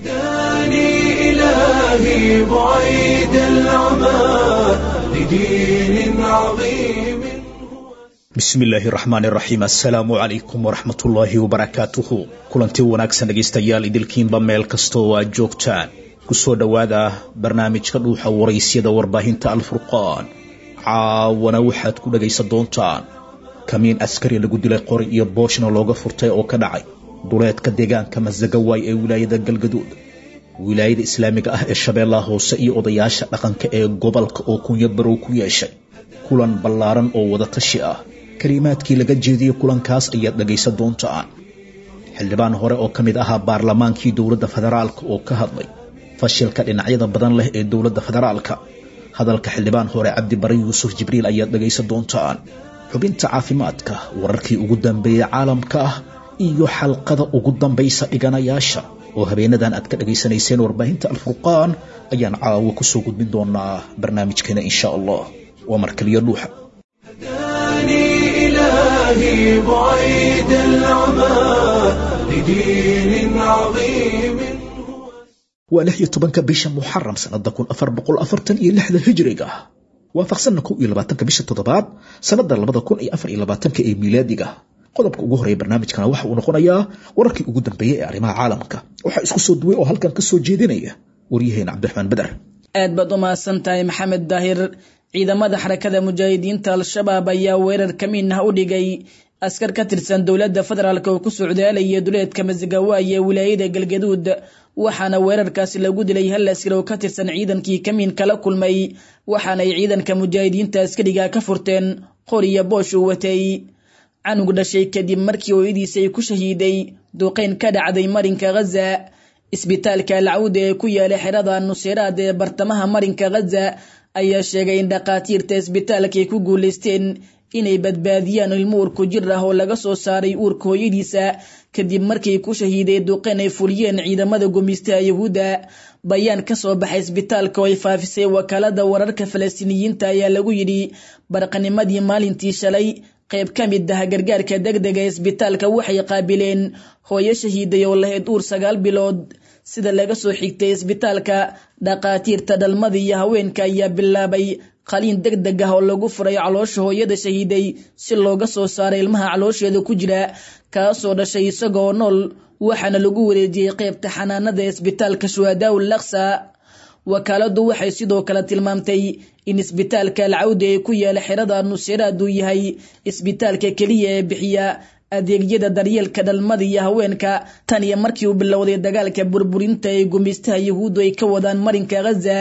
هداني إلهي بعيد العمى لدين عظيم. bismi illaahi raxmaani raxiim assalaamu calaykum waraxmatullaahi wabarakaatuhu kulanti wanaagsan dhegaystayaal idilkiinba meel kastoo aad joogtaan kusoo dhowaada barnaamijka dhuuxa waraysyada warbaahinta alfurqaan caawana waxaad ku dhagaysan doontaan kamiin askari lagu dilay qori iyo booshna looga furtay oo ka dhacay duleedka deegaanka masagawaay ee wilaayada galgaduud wilaayada islaamiga ah ee shabeellaha hoose iyo odayaasha dhaqanka ee gobolka oo kunya barow ku yeeshay kulan ballaaran oo wada tashi ah kalimaadkii laga jeediyey kulankaas ayaad dhagaysan doontaan xildhibaan hore oo ka mid ahaa baarlamaankii dowladda federaalka oo ka hadlay fashilka dhinacyada badan leh ee dowladda federaalka hadalka xildhibaan hore cabdi bare yuusuf jibriil ayaad dhagaysan doontaan xubinta caafimaadka wararkii ugu dambeeyey caalamka ah iyo xalqada ugu dambaysa dhiganayaasha oo habeenadan aad ka dhageysanayseen warbaahinta alfurqaan ayaan caawa kusoo gudbin doonaa barnaamijkeena insha allah waa markaliyo dhuuxa. هداني إلهي بعيد العمى لدين عظيم. waa 16 bisha muxaram sanada 1446 hijriga waafaqsan 22 bisha toddobaad sanada 2024 ee miilaadiga. qodobka ugu horeeya barnaamijkana waxa uu noqonayaa wararkii ugu dambeeyay ee arrimaha caalamka waxa isku soo duway oo halkan ka soo jeedinaya waryaheena Cabdiraxmaan Badar. aad baad u mahadsantahay maxamed daahir. ciidamada xarakada mujaahidiinta al-shabaab ayaa weerar kamiin ah u dhigay askar ka tirsan dowladda federaalka oo ku socdaalaya duleedka masagawaay ee wilaayada galgaduud waxaana weerarkaasi lagu dilay hal askar oo ka tirsan ciidankii kamiin kala kulmay waxaana ay ciidanka mujaahidiinta askariga ka furteen qoriya boosh uu watay canug dhashay kadib markii hooyadiisa ay ku shahiiday duqeyn ka dhacday marinka Gaza. isbitaalka Al-Awd ee ku yaala xerada Nusayraad ee bartamaha marinka Gaza ayaa sheegay in dhaqaatiirta isbitaalka ay ku guuleysteen inay badbaadiyaan ilmo uur ku jir ah oo laga soo saaray uurka hooyadiisa kadib markii ku shahiiday duqeyn ay fuliyeen ciidamada gumeystaha Yahuuda. bayaan ka soo baxay isbitaalka oo ay faafisay wakaalada wararka Falastiiniyiinta ayaa lagu yiri barqanimadii maalintii shalay qayb ka mid ah gargaarka degdega ee isbitaalka waxay qaabileen hooyo shahiiday oo lahayd uur 9 bilood. sida laga soo xigtay isbitaalka dhaqaatiirta dhalmada iyo haweenka ayaa bilaabay qaliin degdeg ah oo lagu furay caloosha hooyada shahiiday si looga soo saaro ilmaha caloosheeda ku jira kaasoo dhashay isagoo nool waxaana lagu wareejiyay qaybta xanaanada isbitaalka Shuhadaa al-Aqsa. wakaaladu waxay sidoo kale tilmaamtay in isbitaalka Al-Awd ee ku yaala xerada Nusayraad uu yahay isbitaalka kaliya ee bixiya adeegyada daryeelka dhalmada iyo haweenka tan iyo markii uu bilowday dagaalka burburinta ee gumeystaha Yahuudu ay ka wadaan marinka Gaza.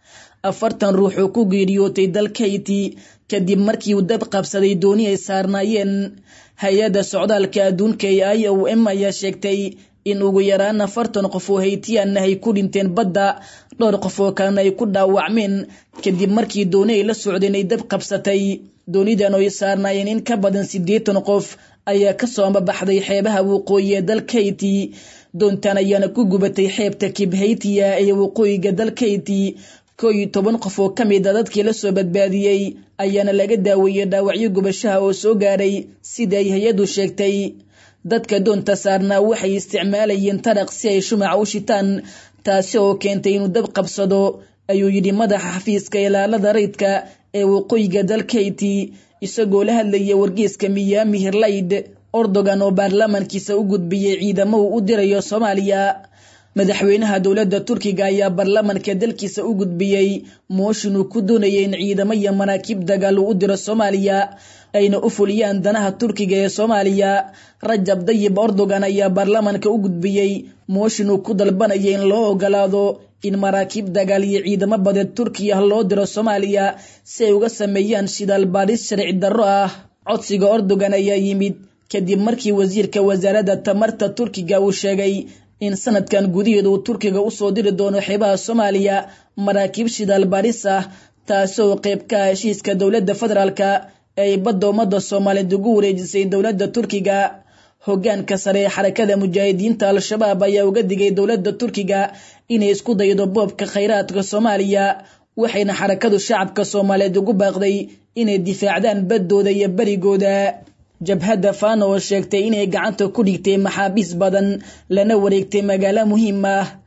40 ruux oo ku geeriyootay dalka Haiti kadib markii uu dab qabsaday dooni ay saarnaayeen. hay'adda socdaalka adduunka ee IOM ayaa sheegtay in ugu yaraan 40 qof oo Haitian ay ku dhinteen badda dhowr qof oo kalena ay ku dhaawacmeen kadib markii dooni ay la socdeen ay dab qabsatay. doonidan oo ay saarnaayeen in ka badan 80 qof ayaa ka soo baxday xeebaha waqooyi ee dalka Haiti. doontan ayaana ku gubatay xeebta Cape Haiti ee waqooyiga dalka Haiti. 11 qof oo ka mid ah dadkii la soo badbaadiyay ayaana laga daaweeyay dhaawacyo gubashaha oo soo gaaray sida ay hay'adu sheegtay. dadka doonta saarnaa waxay isticmaalayeen taraq si ay shumac u shitaan taasi oo keentay inuu dab qabsado ayuu yidhi madaxa xafiiska ilaalada rayidka ee waqooyiga dalka Haiti isagoo la hadlayay wargeyska Miami Herald. Erdogan oo baarlamaankiisa u gudbiyay ciidamo uu u dirayo Soomaaliya. madaxweynaha dowladda Turkiga ayaa baarlamaanka dalkiisa u gudbiyay mooshin uu ku doonayay in ciidamo iyo maraakiib dagaal u diro Soomaaliya ayna u fuliyaan danaha Turkiga ee Soomaaliya. Rajab Tayyip Erdogan ayaa baarlamaanka u gudbiyay mooshin uu ku dalbanayay in loo ogolaado in maraakiib dagaal iyo ciidamo badeed Turkiya loo diro Soomaaliya si ay uga sameeyaan shidaal baadhis sharci darro ah. codsiga Erdogan ayaa yimid kadib markii wasiirka wasaaradda tamarta Turkiga uu sheegay in sanadkan gudaheeda uu Turkiga u soo diri doono xeebaha Soomaaliya maraakiib shidaal baadhis ah taasoo qayb ka ah heshiiska dowladda federaalka ee badda ummadda Soomaaliyeed ugu wareejisay dowladda Turkiga. hoggaanka sare ee xarakada mujaahidiinta al-shabaab ayaa uga digay dowladda Turkiga inay isku daydo boobka kheyraadka Soomaaliya waxayna xarakadu shacabka Soomaaliyeed ugu baaqday inay difaacdaan baddooda iyo barigooda. jabhadda Fano oo sheegtay inay gacanta ku dhigtay maxaabiis badan lana wareegtay magaalo muhiim ah.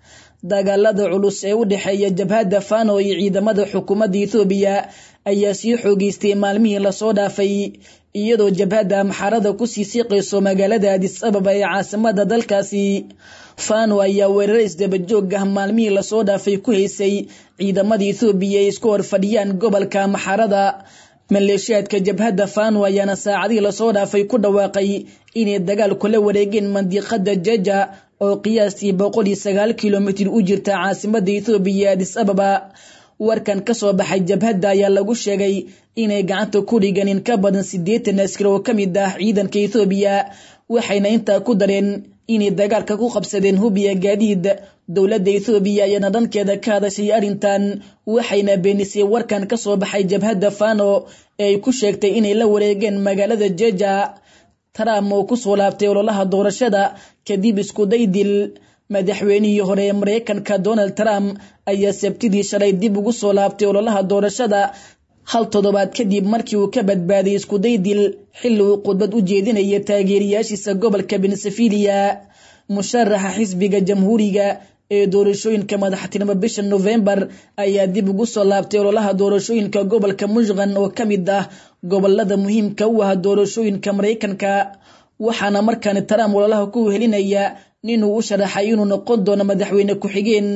dagaalada culus ee u dhexeeya jabhadda Fano iyo ciidamada xukuumadda Itoobiya ayaa sii xoogeystay maalmihii la soo dhaafay iyadoo jabhadda Amxaarada ku sii siiqayso magaalada Addis Ababa ee caasimadda dalkaasi. Fano ayaa weerar isdaba joog ah maalmihii la soo dhaafay ku haysay ciidamada Itoobiya ee isku horfadhiyaan gobolka Amxaarada. maleeshiyaadka jabhadda Fano ayaana saacadii la soo dhaafay ku dhawaaqay inay dagaal kula wareegeen mandiqada Jeja oo qiyaastii 109 kiiloomitir u jirta caasimadda Itoobiya Addis Ababa. warkan ka soo baxay jabhadda ayaa lagu sheegay inay gacanta ku dhigan in ka badan 80 askari oo kamid ah ciidanka Itoobiya, waxayna intaa ku dareen inay dagaalka ku qabsadeen hubiya gaadiid. dowladda Itoobiya ayaana dhankeeda ka hadashay arrintan, waxayna beenisay warkan ka soo baxay jabhadda Fano ee ay ku sheegtay inay la wareegeen magaalada Jeja. Trump oo ku soo laabtay ololaha doorashada kadib isku day dil. madaxweynihii hore ee Mareykanka Donald Trump ayaa Sabtidii shalay dib ugu soo laabtay ololaha doorashada hal toddobaad kadib markii uu ka badbaaday isku day dil xilli uu khudbad u jeedinayay taageerayaashiisa gobolka Pennsylvania. musharaxa xisbiga jamhuuriga ee doorashooyinka madaxtinimo bisha November ayaa dib ugu soo laabtay ololaha doorashooyinka gobolka Michigan oo kamid ah gobolada muhiimka u ah doorashooyinka Mareykanka, waxaana markaan Trump ololaha ku helinaya ninuu u sharaxay inuu noqon doono madaxweyne ku-xigeen.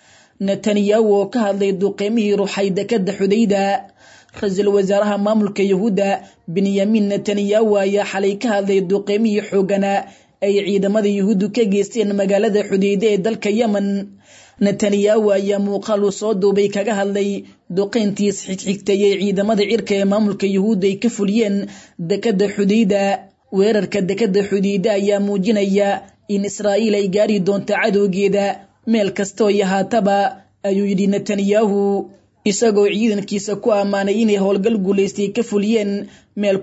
Netanyahu oo ka hadlay duqeymihii ruuxay dekada Xudayda. Ra'iisul wasaaraha maamulka Yahuuda Benjamin Netanyahu ayaa xalay ka hadlay duqeymihii xoogana ay ciidamada Yahuudu ka geysteen magaalada Xudayda ee dalka Yemen. Netanyahu ayaa muuqaal soo duubay kaga hadlay duqeyntii xigtay ee ciidamada cirka ee maamulka Yahuuda ay ka fuliyeen dekada Xudayda. weerarka dekada Xudayda ayaa muujinaya in Israa'iil ay gaari doonto cadowgeeda meel kasta oo yahaataba, ayuu yidhi Netanyahu, isagoo ciidankiisa ku ammaanay inay howlgal guuleystay ka fuliyeen meel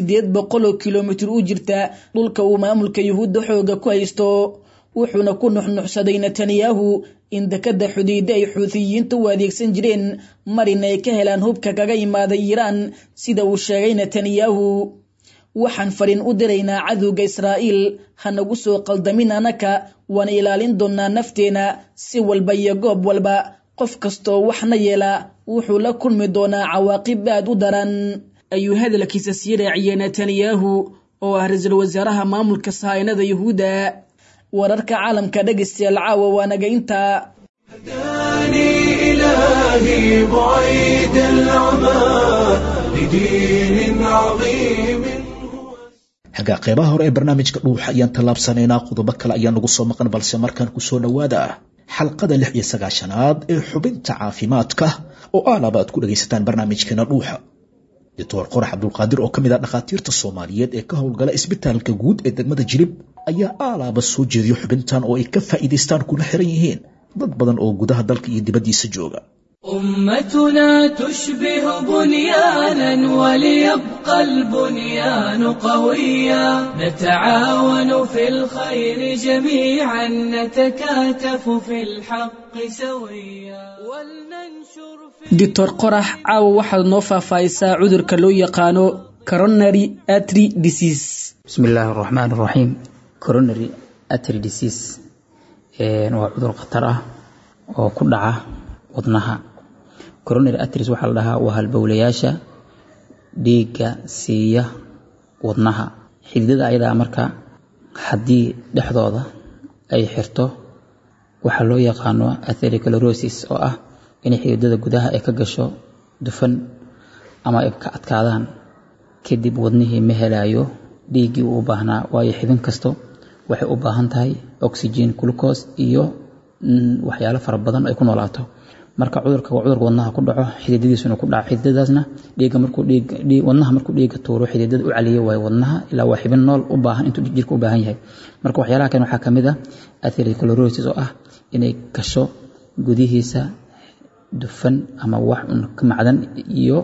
1800 kiiloomitir u jirta dhulka uu maamulka Yahuuda xooga ku haysto. wuxuuna ku nuxnuxsaday Netanyahu in dekada Xudayda ay Xuuthiyiintu u adeegsan jireen marin ay ka helaan hubka kaga yimaada Iiraan, sida uu sheegay Netanyahu. waxaan fariin u diraynaa cadowga Israa'iil, hanagu soo qaldamin anaka, waan ilaalin doonaa nafteena si walba iyo goob walba. qof kastoo waxna yeela wuxuu la kulmi doonaa cawaaqib aad u daran, ayuu hadalkiisa sii raaciyay Netanyahu oo ah ra'iisul wasaaraha maamulka sahaynada Yahuuda. wararka caalamka dhageystayaal caawa waa naga intaa. هداني إلهي بعيد العمى لدين عظيم. hagaa qeybaha hore ee barnaamijka dhuuxa ayaan tallaabsanaynaa. qodobo kale ayaa nagu soo maqan, balse markaan ku soo dhowaada xalqada 69aad ee xubinta caafimaadka oo aalaba aad ku dhagaysataan barnaamijkeena dhuuxa. Dr. Qorax Cabdulqaadir oo kamid ah dhakhaatiirta Soomaaliyeed ee ka howlgala isbitaalka guud ee degmada Jilib ayaa aalaba soo jeediyo xubintan oo ay ka faa'iideystaan kuna xiran yihiin dad badan oo gudaha dalka iyo dibaddiisa jooga. أمتنا تشبه بنيانا وليبقى البنيان قويا نتعاون في الخير جميعا نتكاتف في الحق سويا ولننشر في Dr. Qorax caawa waxaad noo faahfaahisaa cudurka loo yaqaano coronary artery disease. بسم الله الرحمن الرحيم. coronary artery disease waa cudur khatar ah oo ku dhaca wadnaha. coronary arteries waxaa la dhahaa waa halbowlayaasha dhiigga siiya wadnaha. xididada ayadaa marka haddii dhexdooda ay xirto waxaa loo yaqaano atherosclerosis oo ah in xididada gudaha ay ka gasho dufan ama ay ka adkaadaan, kadib wadnihii ma helayo dhiiggii uu u baahnaa, waayo xidin kasto waxay u baahan tahay oxygen, glucose iyo waxyaalo fara badan ay ku noolaato. marka cudurka waa cudurka wadnaha ku dhaco, xididadiisuna ku dhaco. xididadaasna wadnaha markuu dhiigga tuuro xididada u caliyo waayo wadnaha ilaa waa xibin nool u baahan intuu jirka u baahan yahay. marka waxyaalaha kan waxaa kamid ah atherosclerosis oo ah inay gasho gudihiisa dufan ama wax ka macdan iyo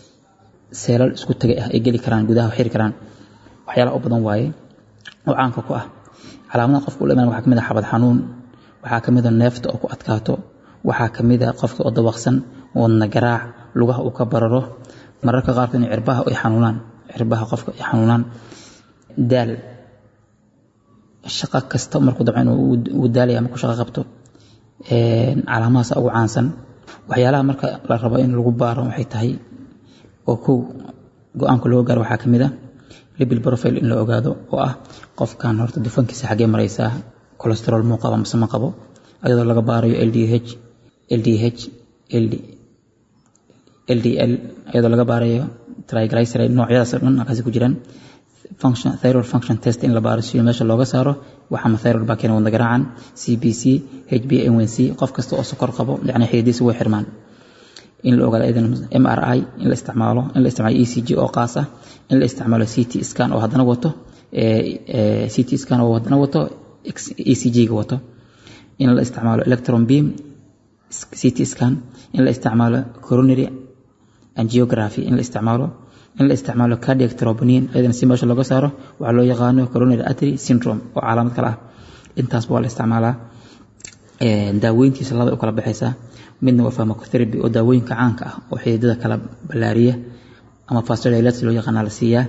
seelal isku tagay ah ay geli karaan gudaha, xiri karaan. waxyaalaha u badan waaye oo caanka ku ah. calaamadaha qofka u leeyahay waxaa kamid ah xabad xanuun, waxaa kamid ah neefta oo ku adkaato, waxaa kamid ah qofka oo dabaqsan, wadna garaac, lugaha uu ka bararo, mararka qaarkood in cirbaha ay xanuunaan, cirbaha qofka ay xanuunaan, daal, shaqo kasta markuu dabcan uu daalaya markuu shaqo qabto calaamadaas ugu caansan waxyaalaha marka la rabo in lagu baaro waxay tahay oo ku go'aanka loo gaaro waxaa kamid ah lipid profile in la ogaado oo ah qofkan horta dufankiisa xagee maraysaa cholesterol muu qaba mise ma qabo ayadoo laga baarayo LDH LDL ayadoo laga baarayo triglyceride noocyadaas dhan halkaas ku jiraan thyroid function test in la baaro si meesha looga saaro waxa ma thyroid baa keena wadna garaacan CBC HbA1c qof kasta oo sokor qabo yani xididiisa way xirmaan in la ogaado idan MRI in la isticmaalo ECG oo qaas ah in la isticmaalo CT scan oo hadana wato CT scan oo hadana wato ECG ga wato in la isticmaalo electron beam CT scan in la isticmaalo coronary angiography in la isticmaalo cardiac troponin ayadana si meesha looga saaro waxa loo yaqaano coronary artery syndrome oo calaamad kale ah intaas waa la isticmaalaa daaweyntiisa laba u kala baxaysa midna waa pharmacotherapy oo daawooyinka caanka ah oo xididada kala balaariya ama vasodilators loo yaqaan la siiyaa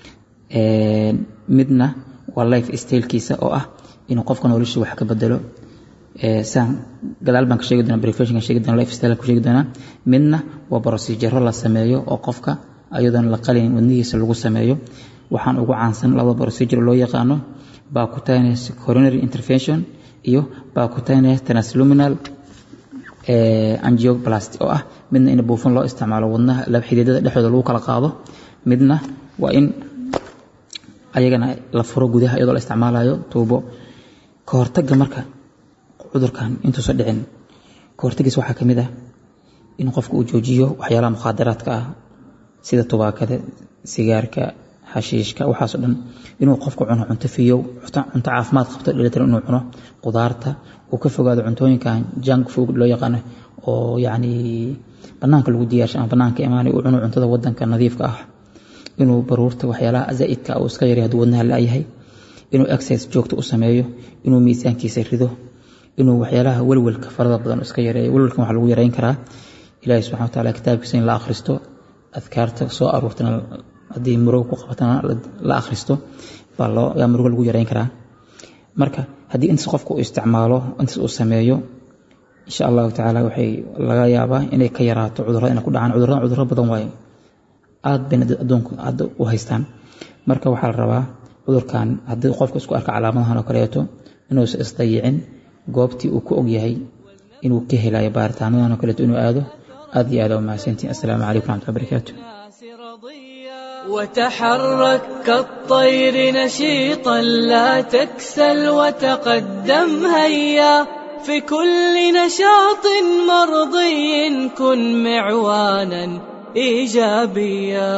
midna waa life style-kiisa oo ah inuu qofka noloshiisa wax ka bedelo saan gadaal baan ka sheegi doonaa prevention ka sheegi doonaa life style ku sheegi doonaa midna waa procedure la sameeyo oo qofka ayadoon la qalin wadnihiisa lagu sameeyo waxaan ugu caansan laba procedure loo yaqaano percutaneous coronary intervention iyo percutaneous transluminal angioplasty oo ah midna in buufin loo isticmaalo wadnaha laba xididada dhexdooda lagu kala qaado midna waa in ayagana la furo gudaha iyadoo la isticmaalayo tuubo ka hortagga marka cudurkan intuu soo dhicin ka hortaggiisa waxaa kamid ah in qofku uu joojiyo waxyaalaha mukhaadaraadka ah sida tubaakada sigaarka xashiishka waxaas oo dhan inuu qofku cuno cunto fiyow cunto caafimaad qabto dheelitiran inuu cuno qudaarta uu ka fogaado cuntooyinkan junk food loo yaqaan oo yani banaanka lagu diyaarshay ama banaanka imaanay uu cuno cuntada wadanka nadiifka ah inuu baruurta waxyaalaha zaidka uu iska yareeyo haduu wadnaha la yahay inuu exercise joogto u sameeyo inuu miisaankiisa rido inuu waxyaalaha walwalka farada badan iska yareeyo walwalkan waxa lagu yareyn karaa Ilaahay subhanahu wa ta'ala kitaabkiisa in la akhristo adkaarta soo aruurtana hadii murugo ku qabatana la akhristo baa loo yaa murugo lagu yareyn karaa marka hadii inta qofku uu isticmaalo inta uu sameeyo insha Allah ta'ala waxay laga yaabaa inay ka yaraato cudurrada inay ku dhacaan cudurro badan way aad been adduunku aad u haystaan marka waxa la rabaa cudurkan hadii qofku isku arka calaamadahan oo kaleeto inuu isdayicin goobtii uu ku og yahay inuu ka helayo baaritaanadan oo kaleeto inuu aado aad iyo aad u mahadsantiin assalaamu calaykum wa rahmatullahi wa barakatuh وتحرك كالطير نشيطا لا تكسل وتقدم هيا في كل نشاط مرضي كن معوانا إيجابيا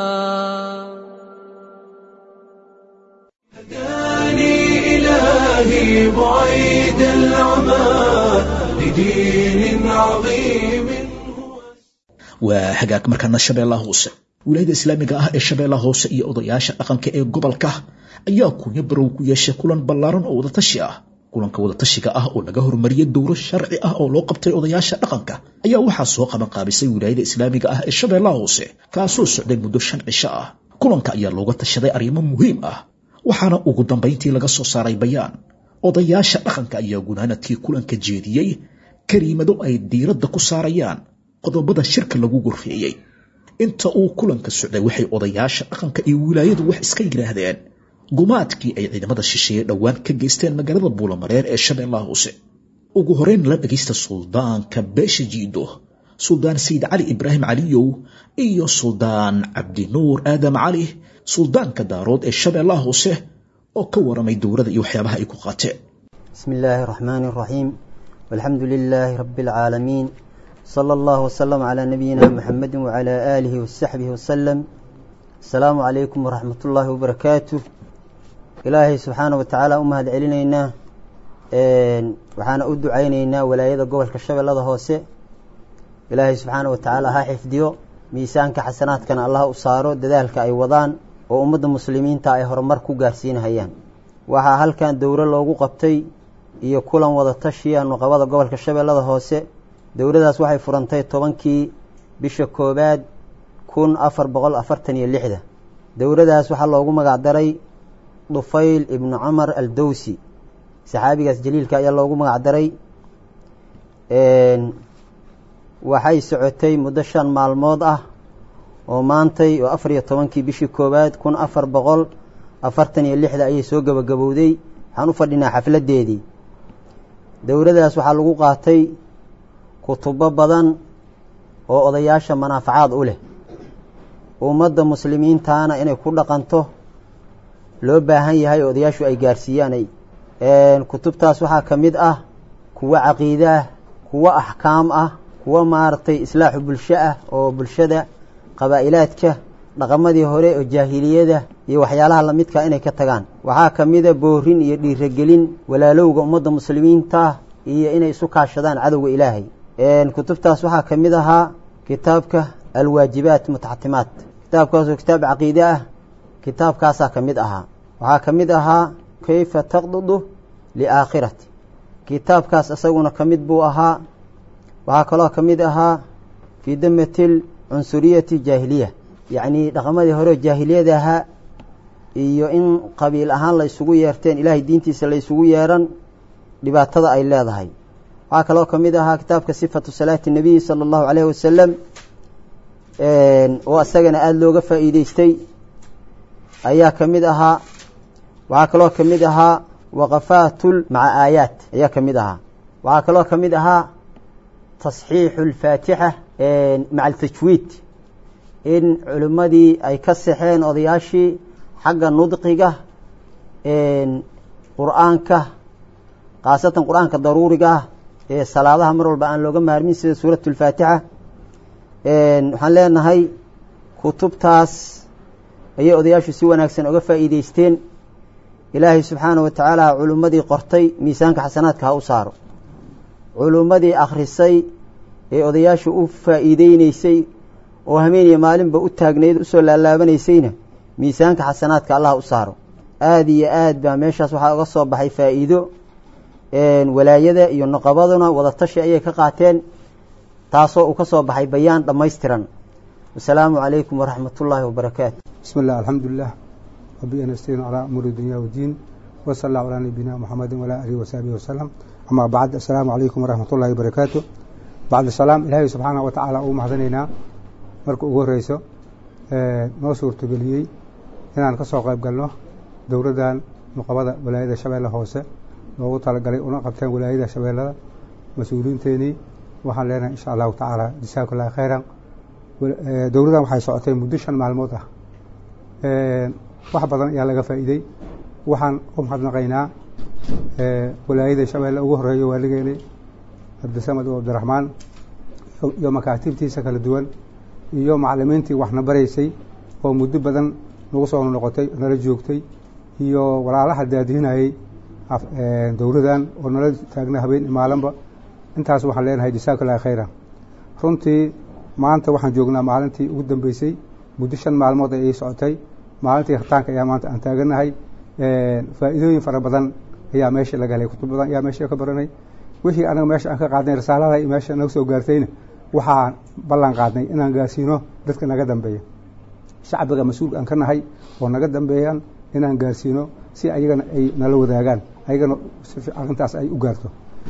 هداني إلهي بعيد العمى لدين عظيم waa hagaag markaana shabeellaha hoose wilaayada islaamiga ah ee shabeellaha hoose iyo odayaasha dhaqanka ee gobolka ayaa kunya barow ku yeeshay kulan ballaaran oo wadatashi ah kulanka wadatashiga ah oo laga hormariyay dowro sharci ah oo loo qabtay odayaasha dhaqanka ayaa waxaa soo qaban qaabisay wilaayada islaamiga ah ee shabeellaha hoose kaasoo socday muddo 5 cisho ah kulanka ayaa looga tashaday arrimo muhiim ah waxaana ugu dambeyntii laga soo saaray bayaan odayaasha dhaqanka ayaa gunaanadkii kulanka jeediyey kariimado ay diiradda ku saarayaan qodobada shirka lagu gorfeeyay inta uu kulanka socday waxay odayaasha dhaqanka iyo wilaayadu wax iska yiraahdeen gumaadkii ay ciidamada shisheeye dhawaan ka geysteen magaalada Buulamareer ee Shabeellaha Hoose ugu horeyn la dhageysta suldaanka beesha jiido suldaan Said Ali Ibrahim Aliyow iyo suldaan Cabdi Nuur Aadam Ali suldaanka daarood ee Shabeellaha Hoose oo ka waramay dowladda iyo waxyaabaha ay ku qaateen bismillaahir rahmaanir rahiim walhamdulillaahi rabbil caalamiin صلى الله وسلم على نبينا محمد وعلى آله وصحبه وسلم السلام عليكم ورحمة الله وبركاته إلهي سبحانه وتعالى أمهد علينا وحانا أدو عينينا ولا يدى قوة كالشبه الله هوسي إلهي سبحانه وتعالى ها حفديو ميسانك حسنات كان الله أصاره دذلك أي وضان وأمد المسلمين تاي هرماركو قاسين هيان وها هل كان دورة لوغو قبتي إيو كولا وضطشيا نقوضا قوة كالشبه الله هوسي dowladdaas waxay furantay 10kii bisha koobaad 1446 dowladdaas waxa loogu magac daray Dufayl ibn Umar al-Dawsi saxaabigaas jaliilka ayaa loogu magac daray waxay socotay muddo 5 maalmood ah oo maantay oo 14 bishii koowaad 1446 ayay soo gabagabowday. waxaan u fadhinaa xafladeedii. dowladaas waxaa lagu qaatay kutubo badan oo odayaasha manaafacaad u leh, ummadda muslimiintaana inay ku dhaqanto loo baahan yahay odayaashu ay gaarsiiyaan. kutubtaas waxaa ka mid ah kuwa caqiide ah, kuwa axkaam ah, kuwa maaragtay islaaxu bulsho ah oo bulshada qabaa'ilaadka dhaqamadii hore oo jaahiliyada iyo waxyaalaha la midka inay ka tagaan. waxaa ka mid ah boorin iyo dhiirigelin walaalowga ummadda muslimiinta iyo inay isu kaashadaan cadowga ilaahay. kutubtaas waxaa ka mid ahaa kitaabka alwaajibaat mutaxatimaat, kitaabkaas oo kitaab caqiide ah. kitaabkaasaa ka mid ahaa. waxaa ka mid ahaa kayfa taqdudu liaakhirati, kitaabkaas isaguna ka mid buu ahaa. waxaa kaloo ka mid ahaa fii damatil cunsuriyati jaahiliya, yacni dhaqamadii hore jaahiliyada ahaa iyo in qabiil ahaan la isugu yeerteen ilaahay diintiisa la isugu yeeran dhibaatada ay leedahay. waxaa kaloo ka mid ahaa kitaabka sifatu salaati nabiy sala allahu calayhi wasalam oo isagana aada looga faa'iideystay ayaa ka mid ahaa. waxaa kaloo ka mid ahaa waqafaatul maca aayaat ayaa ka mid ahaa. waxaa kaloo ka mid ahaa tasxiixu alfaatixa maca altajwiid, in culimmadii ay ka saxeen odayaashii xagga nudqiga qur'aanka, khaasatan qur'aanka daruuriga ah ee salaadaha mar walba aan looga maarmin sida suuratu alfaatixa. waxaan leenahay kutubtaas ayay odayaashu si wanaagsan uga faa'iideysteen. ilaahay subxaanahu wa tacaala culimmadii qortay miisaanka xasanaadka ha u saaro, culimmadii akhrisay ee odayaashu u faa'iideynaysay oo hameeniya maalinba u taagnayd usoo laalaabanaysayna miisaanka xasanaadka allah u saaro. aad iyo aad baa meeshaas waxaa uga soo baxay faa'iido. walaayada iyo nuqabaduna wadatashi ayay ka qaateen, taasoo uu ka soo baxay bayaan dhammaystiran. wasalaamu calaykum waraxmatullaahi wabarakaatu. bismi illah alxamdulilah wabihi nastaciinu calaa umuuri dunya wadiin wasala allahu calaa nabiyina muxamedin walaa alihi wasaabihi wasalam. amaa bacd, assalaamu calaykum waraxmatullaahi wabarakaatu. bacdu salaam, ilaahay subxaanahu wa tacaala ugu mahadinaynaa marka ugu horreyso noo suurtageliyey inaan ka soo qayb galno dowladdan nuqabada walaayada shabeelle hoose loogu talagalay una qabteen walaayada shabeellada mas-uuliyiinteenii. waxaan leenahay insha allahu tacaala jasaakum allahi khayran. dowladdan waxay socotay muddo 5 maalmood ah. wax badan ayaa laga faa'iiday. waxaan u mahadnaqaynaa walaayada shabeelle ugu horreeyo waaligeeni cabdisamed oo cabdiraxmaan iyo makaatibtiisa kala duwan iyo macallimiintii waxna baraysay oo muddo badan nagu soo noqotay nala joogtay, iyo walaalaha daadihinayay dowladdan oo nala taagna habeen maalinba. intaas waxaan leenahay jasaakum allahi khayran. runtii maanta waxaan joognaa maalintii ugu dambeysay, muddo 5 maalmood ayay socotay. maalintii khitaanka ayaa maanta aan taaganahay. faa'iidooyin fara badan ayaa meesha laga helay, kutub badan ayaa meesha ka baranay. wixii anaga meesha aan ka qaadnay risaalada iyo meesha naga soo gaartayna waxaan ballan qaadnay inaan gaarsiino dadka naga dambeeya, shacbiga mas-uulka aan ka nahay oo naga dambeeyaan inaan gaarsiino si ayagana ay nala wadaagaan, ayagana arrintaas ay u gaarto.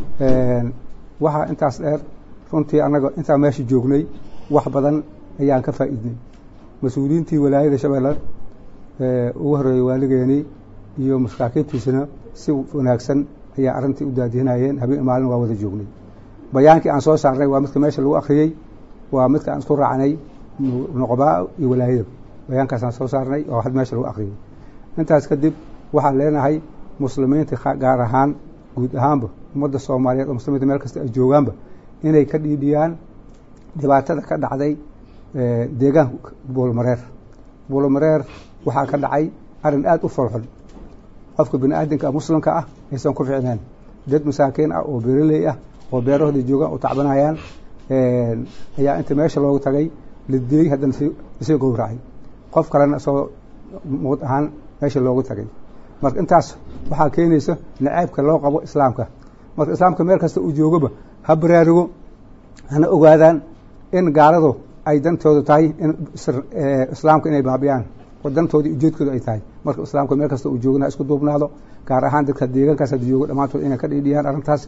waxaa intaas dheer runtii anaga intaan meesha joognay wax badan ayaan ka faa'iidnay. mas-uuliyiintii walaayada shabeelle ugu horreeyay waaligeenii iyo masaakiibtiisana si wanaagsan ayaa arrintii u daadihinayeen. habeen maalin waa wada joognay. bayaankii aan soo saarnay waa midka meesha lagu akhriyey, waa midka aan isku raacnay nuqabaa iyo walaayada. bayaankaasaan soo saarnay oo had meesha lagu akhriyey. intaas kadib waxaan leenahay muslimiinta gaar ahaan guud ahaanba ummadda soomaaliyeed oo muslimiinta meel kasta ay joogaanba inay ka dhiidhiyaan dhibaatada ka dhacday deegaanka buulmareer. waxaa ka dhacay arrin aada u folxun. qofka bini aadamka muslimka ah aysan ku ficneen. dad masaakiin ah oo beeraley ah oo beerahooda joogaan oo tacbanayaan ayaa inta meesha loogu tagay la dilay, haddana isii gowracay. qof kalena soo muud ahaan meesha loogu tagay. marka intaas waxaa keenaysa nacaybka loo qabo islaamka. marka islaamka meel kasta uu joogaba ha baraarugo, hana ogaadaan in gaaladu ay dantooda tahay in islaamka inay baabiyaan, oo dantooda ujeedkooda ay tahay. marka islaamka meel kasta uu joogana isku duubnaado, gaar ahaan dadka deegaankaas hadda joogo dhammaantood inay ka dhiidhiyaan arrintaas.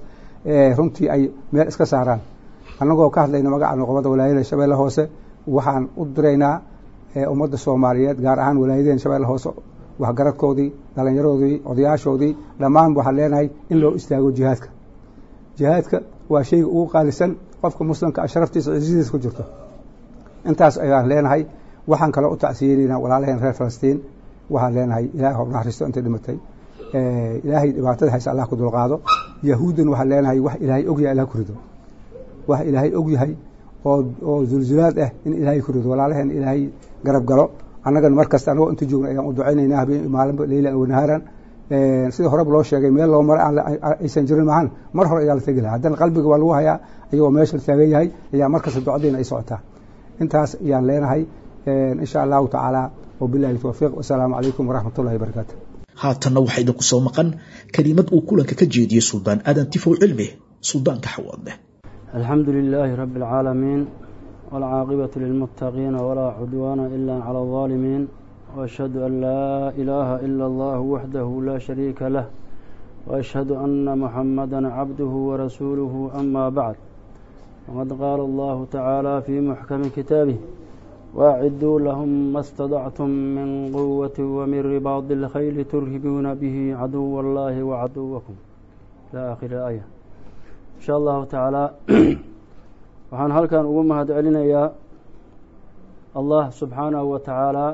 runtii ay meel iska saaraan. annagoo ka hadlayna magaca nuqbada walaayada Shabeelle Hoose waxaan u diraynaa ummadda Soomaaliyeed gaar ahaan walaayadeen Shabeelle Hoose waxgaradkoodii dhalinyaroodii odayaashoodii dhammaan waxaan leenahay in loo istaago jihaadka waa shayga ugu qaalisan qofka muslimka asharaftiisa cizidiisa ku jirto. intaas ayaan leenahay. waxaan kale u tacsiyeynaa walaalaheen reer Falastiin waxaan leenahay ilaahay ha naxariisto intay dhimatay, ilaahay dhibaatada haysa Allah ku dulqaado. yahuudan waxaan leenahay wax ilaahay og yahay Allah ku rido, wax ilaahay og yahay oo zulzulaad ah in ilaahay ku rido. walaalaheen ilaahay garab galo. annagana markasta anagoo inta joogna ayaan u ducaynaynaa habeen maalinba leyla oo nahaaran. sida horeba loo sheegay meel loo maro aysan jirin maahan, mar hore ayaa la tegi lahaa. haddana qalbiga waa lagu hayaa ayagoo meesha la taagan yahay ayaa markasta ducadeena ay socotaa. intaas ayaan leenahay insha allahu tacaala. wabillahi tawfiiq. wasalaamu calaykum waraxmatullahi wabarakaatu. haatanna waxaa idinku soo maqan kelimad uu kulanka ka jeediyey suldaan aadan tifow cilmi, suldaanka xawaadle. الحمد لله رب العالمين والعاقبة للمتقين ولا عدوان إلا على الظالمين وأشهد أن لا إله إلا الله وحده لا شريك له وأشهد أن محمدا عبده ورسوله أما بعد. وقد قال الله تعالى في محكم كتابه وأعدوا لهم ما استطعتم من قوة ومن رباط الخيل ترهبون به عدو الله وعدوكم إلى آخر الآية. إن شاء الله تعالى waxaan halkan ugu mahad celinayaa Allah subxaanahu wa tacaala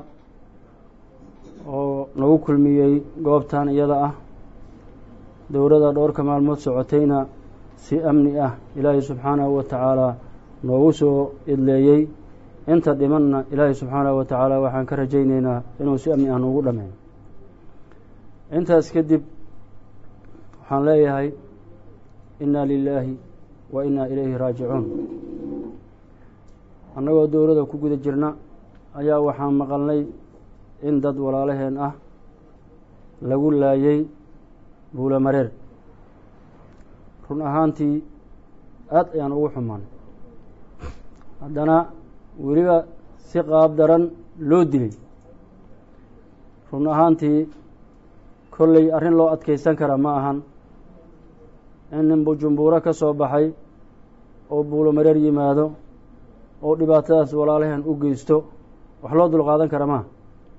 oo nagu kulmiyey goobtan iyada ah. dowladda dhowrka maalmood socotayna si amni ah ilaahay subxaanahu wa tacaala noogu soo idleeyey. inta dhimanna ilaahay subxaanahu wa tacaala waxaan ka rajaynaynaa inuu si amni ah noogu dhammeeyo. intaas kadib waxaan leeyahay inna lilaahi wa inna ilayhi raajicuun. annagoo dowladda ku guda jirna ayaa waxaan maqalnay in dad walaalaheen ah lagu laayay buulamareer. run ahaantii aad ayaan ugu xumaanay. haddana weliba si qaab daran loo dilay. run ahaantii kolley arrin loo adkaysan kara ma ahan in nin Bujumbura ka soo baxay oo buulamareer yimaado oo dhibaatadaas walaalaheen u geysto wax loo dulqaadan kara maaha.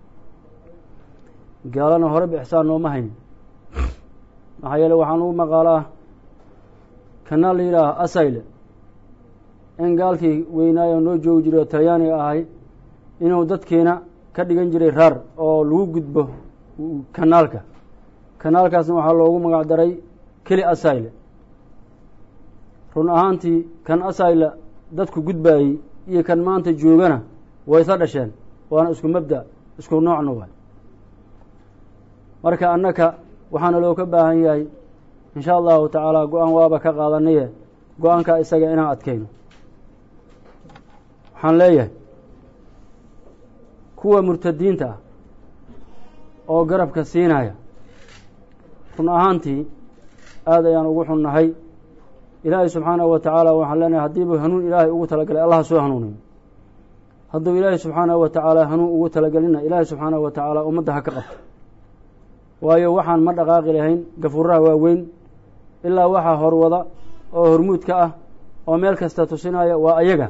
gaalana hore bixsaan nooma haynin. maxaa yeele waxaan ugu maqaalaa kana la yidhaaha asayle in gaalkii weynaayo noo joogi jiray oo talyaaniga ahay inuu dadkiina ka dhigan jiray raar oo lagu gudbo kanaalkaasna waxaa loogu magac daray keli asayle. run ahaantii kan asayla dadku gudbaayey iyo kan maanta joogana way isla dhasheen, waana isku mabda isku noocna waay. marka annaka waxaana loo ka baahan yahay insha allahu tacaala go-aan waaba ka qaadanaye go-aankaa isaga inaan adkayno. waxaan leeyahay kuwa murtadiinta ah oo garabka siinaya run ahaantii aad ayaan ugu xunnahay. ilaahay subxaanahu wa tacaala waxaan leenahay haddiibu hanuun ilaahay ugu talagalay allah soo hanuuniyo. hadduu ilaahay subxaanahu wa tacaala hanuun ugu talagelina ilaahay subxaanahu wa tacaala ummadda ha ka qabto. waayo waxaan ma dhaqaaqi lahayn gafuuraha waaweyn ilaa waxaa horwada oo hormuudka ah oo meel kasta tusinaya waa ayaga.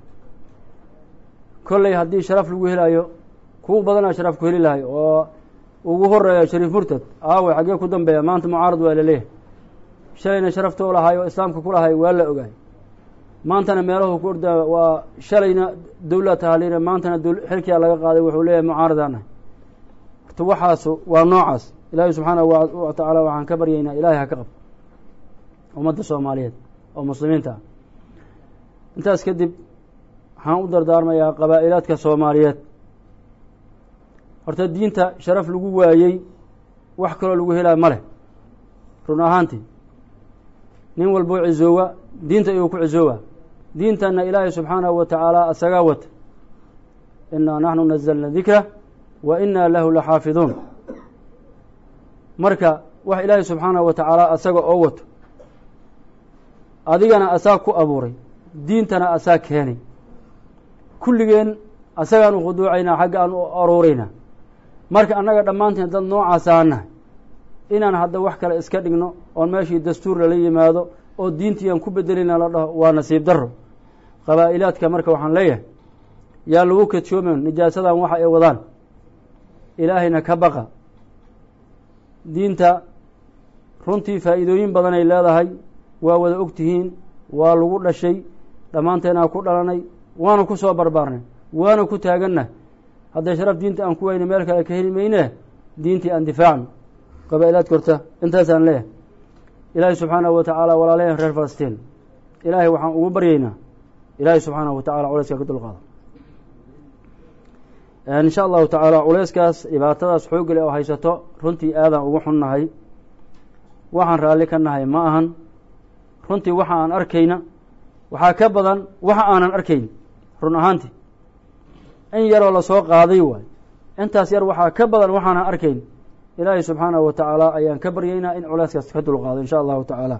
kolley haddii sharaf lagu helayo kuwa badanaa sharaf ku heli lahay oo ugu horeeya shariif murtad aaway xaggee ku dambeeya maanta mucaarad waa laleeyahay. shalayna sharafta u lahay oo islaamka ku lahay waa la ogaay. maantana meelahu ku orda waa shalayna dawlad tahalina maantana xilkiya laga qaaday wuxuu leeyahay mucaaradaan ah. horta waxaas waa noocaas. ilaahay subxaanahu wa tacaala waxaan ka baryaynaa ilaahay ha ka qabto ummadda Soomaaliyeed oo muslimiinta ah. intaas kadib waxaan u dardaarmayaa qabaa'ilaadka Soomaaliyeed. horta diinta sharaf lagu waayey wax kaloo lagu helaa ma leh. run ahaantii nin walbo cizoowa diinta ayuu ku cizoowa. diintana ilaahay subxaanahu wa tacaala asagaa wata. innaa naxnu nazalna dikra wa innaa lahu laxaafiduun. marka wax ilaahay subxaanahu wa tacaala asaga oo wato adigana asaa ku abuuray, diintana asaa keenay. kulligeen asagaan u khuduucaynaa, xagga aan u aruuraynaa. marka annaga dhammaanteen dad noocaas aanahay inaan hadda wax kale iska dhigno oon meeshii dastuur lala yimaado oo diintii aan ku bedelina la dhaho waa nasiib darro qabaa'ilaadka marka waxaan leeyahay yaa lagu kadshoomen nijaasadan waxa ay wadaan ilaahayna ka baqa diinta runtii faa'iidooyin badan ay leedahay waa wada og tihiin waa lagu dhashay dhammaanteenaa ku dhalanay waana ku soo barbaarnay waana ku taaganna hadday sharaf diinta aan ku weyna meel kale ka heli mayne diintii aan difaacno qabaa'ilaadka horta intaasaan leeyahay ilaahay subxaanahu wa tacaala walaalayaen reer falastiin ilaahay waxaan ugu baryaynaa ilaahay subxaanahu wa tacala culayska ka dulqaado insha allahu tacaala culayskaas dhibaatadaas xoogle oo haysato runtii aadaan ugu xunnahay waxaan raalli ka nahay ma ahan runtii waxa aan arkayna waxaa ka badan waxa aanan arkayn run ahaantii in yaroo lasoo qaaday waayo intaas yar waxaa ka badan waxaanan arkayn ilaahay subxaanahu wa tacaala ayaan ka baryaynaa in culayskaas ka dulqaado insha allahu tacaala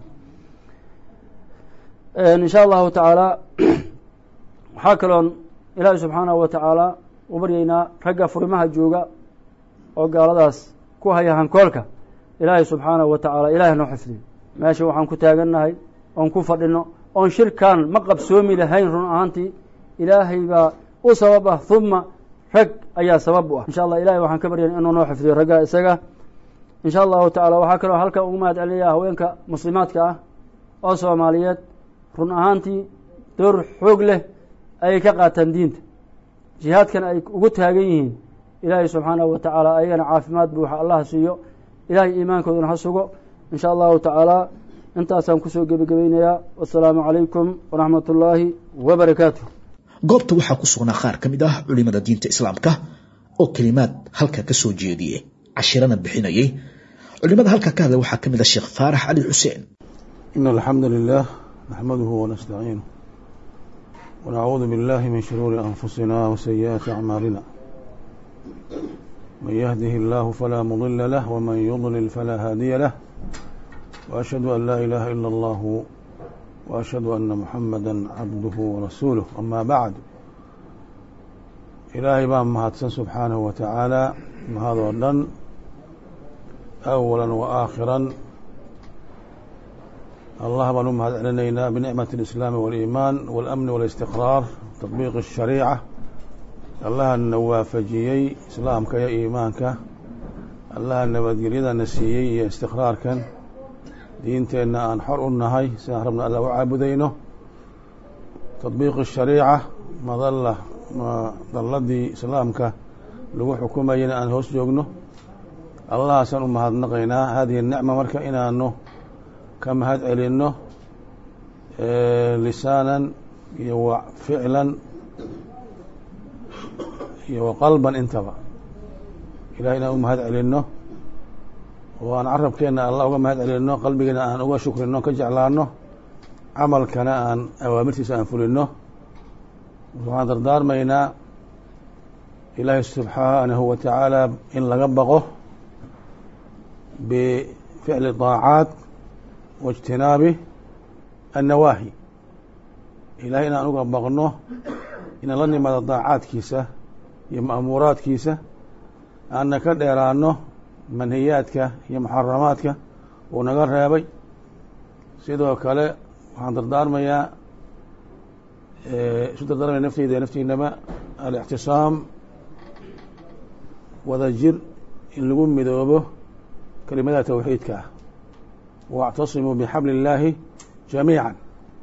insha allahu tacaala waxaa kaloon ilaahay subxaanahu wa tacaala u baryaynaa ragga furimaha jooga oo gaaladaas ku haya hankoolka ilaahay subxaanahu wa tacaala ilaahay noo xifdiyo meesha waxaan ku taagannahay oon ku fadhino oon shirkaan ma qabsoomi lahayn run ahaantii ilaahay baa u sabab ah huma rag ayaa sabab u ah insha allah ilahay waxaan ka baryana inuu noo xifdiyo raggaa isaga insha allahu tacaala waxaa kaloo halkan ugu mahad celinayaa haweenka muslimaadka ah oo soomaaliyeed run ahaantii door xoog leh ayay ka qaataan diinta jihaadkan ay ugu taagan yihiin ilaahay subxaanahu wa tacaala ayagana caafimaad buuxa allaha siiyo ilaahay iimaankooduna ha sugo insha allahu tacaala intaasaan kusoo gebagabaynayaa wasalaamu calaykum waraxmat ullaahi wabarakaatu goobta waxaa ku sugnaa qaar ka mid ah culimada diinta islaamka oo kelimaad halka ka soo jeediyey cashirana bixinayay culimada halka ka hadla waxaa ka mid ah sheekh faarax cali xuseen in alxamdu lilah naxmaduhu wanastaciinuh wanacuudu billahi min shuruuri anfusina wasayi'aati acmaalina man yahdihi allahu falaa mudila lah wman yudlil falaa haadiya lah وأشهد أن لا إله إلا الله وأشهد أن محمدا عبده ورسوله أما بعد إلهي بان مهاتسن سبحانه وتعالى هذا الدن أولا وآخرا الله بان مهات علينا بنعمة الإسلام والإيمان والأمن والاستقرار تطبيق الشريعة الله النوافجيي إسلامك يا إيمانك الله النبادقريدا نسيي استقرار كان diinteenna aan xor u nahay sidaan rabna alla u caabudayno tadbiiqi shariica dalladii islaamka lagu xukumayana aan hoos joogno allahaasaan u mahadnaqaynaa haadihi nicma marka inaanu ka mahad celinno lisaanan iyo wa ficlan iyo wa qalban intaba ilahay inaan u mahad celinno oo aan carabkeenna alla uga mahad celinno qalbigeena aan uga shukrino ka jeclaano camalkana aan awaamirtiisa aan fulino waxaan dardaarmaynaa ilaahay subxaanahu wa tacaala in laga baqo bificli طaacaat waاjtinaabi annawaahi ilahay inaan uga baqno inaan la nimaado daacaadkiisa iyo ma'muuraadkiisa aanna ka dheeraano manhiyaadka iyo muxaramaadka uu naga reebay sidoo kale waxaan dardaarmayaa isu dardaarmaya nafteyda iyo naftiinaba alاctisaam wada jir in lagu midoobo kelimada tawxiidka ah waاctasimuu bixabli اllaahi jamiica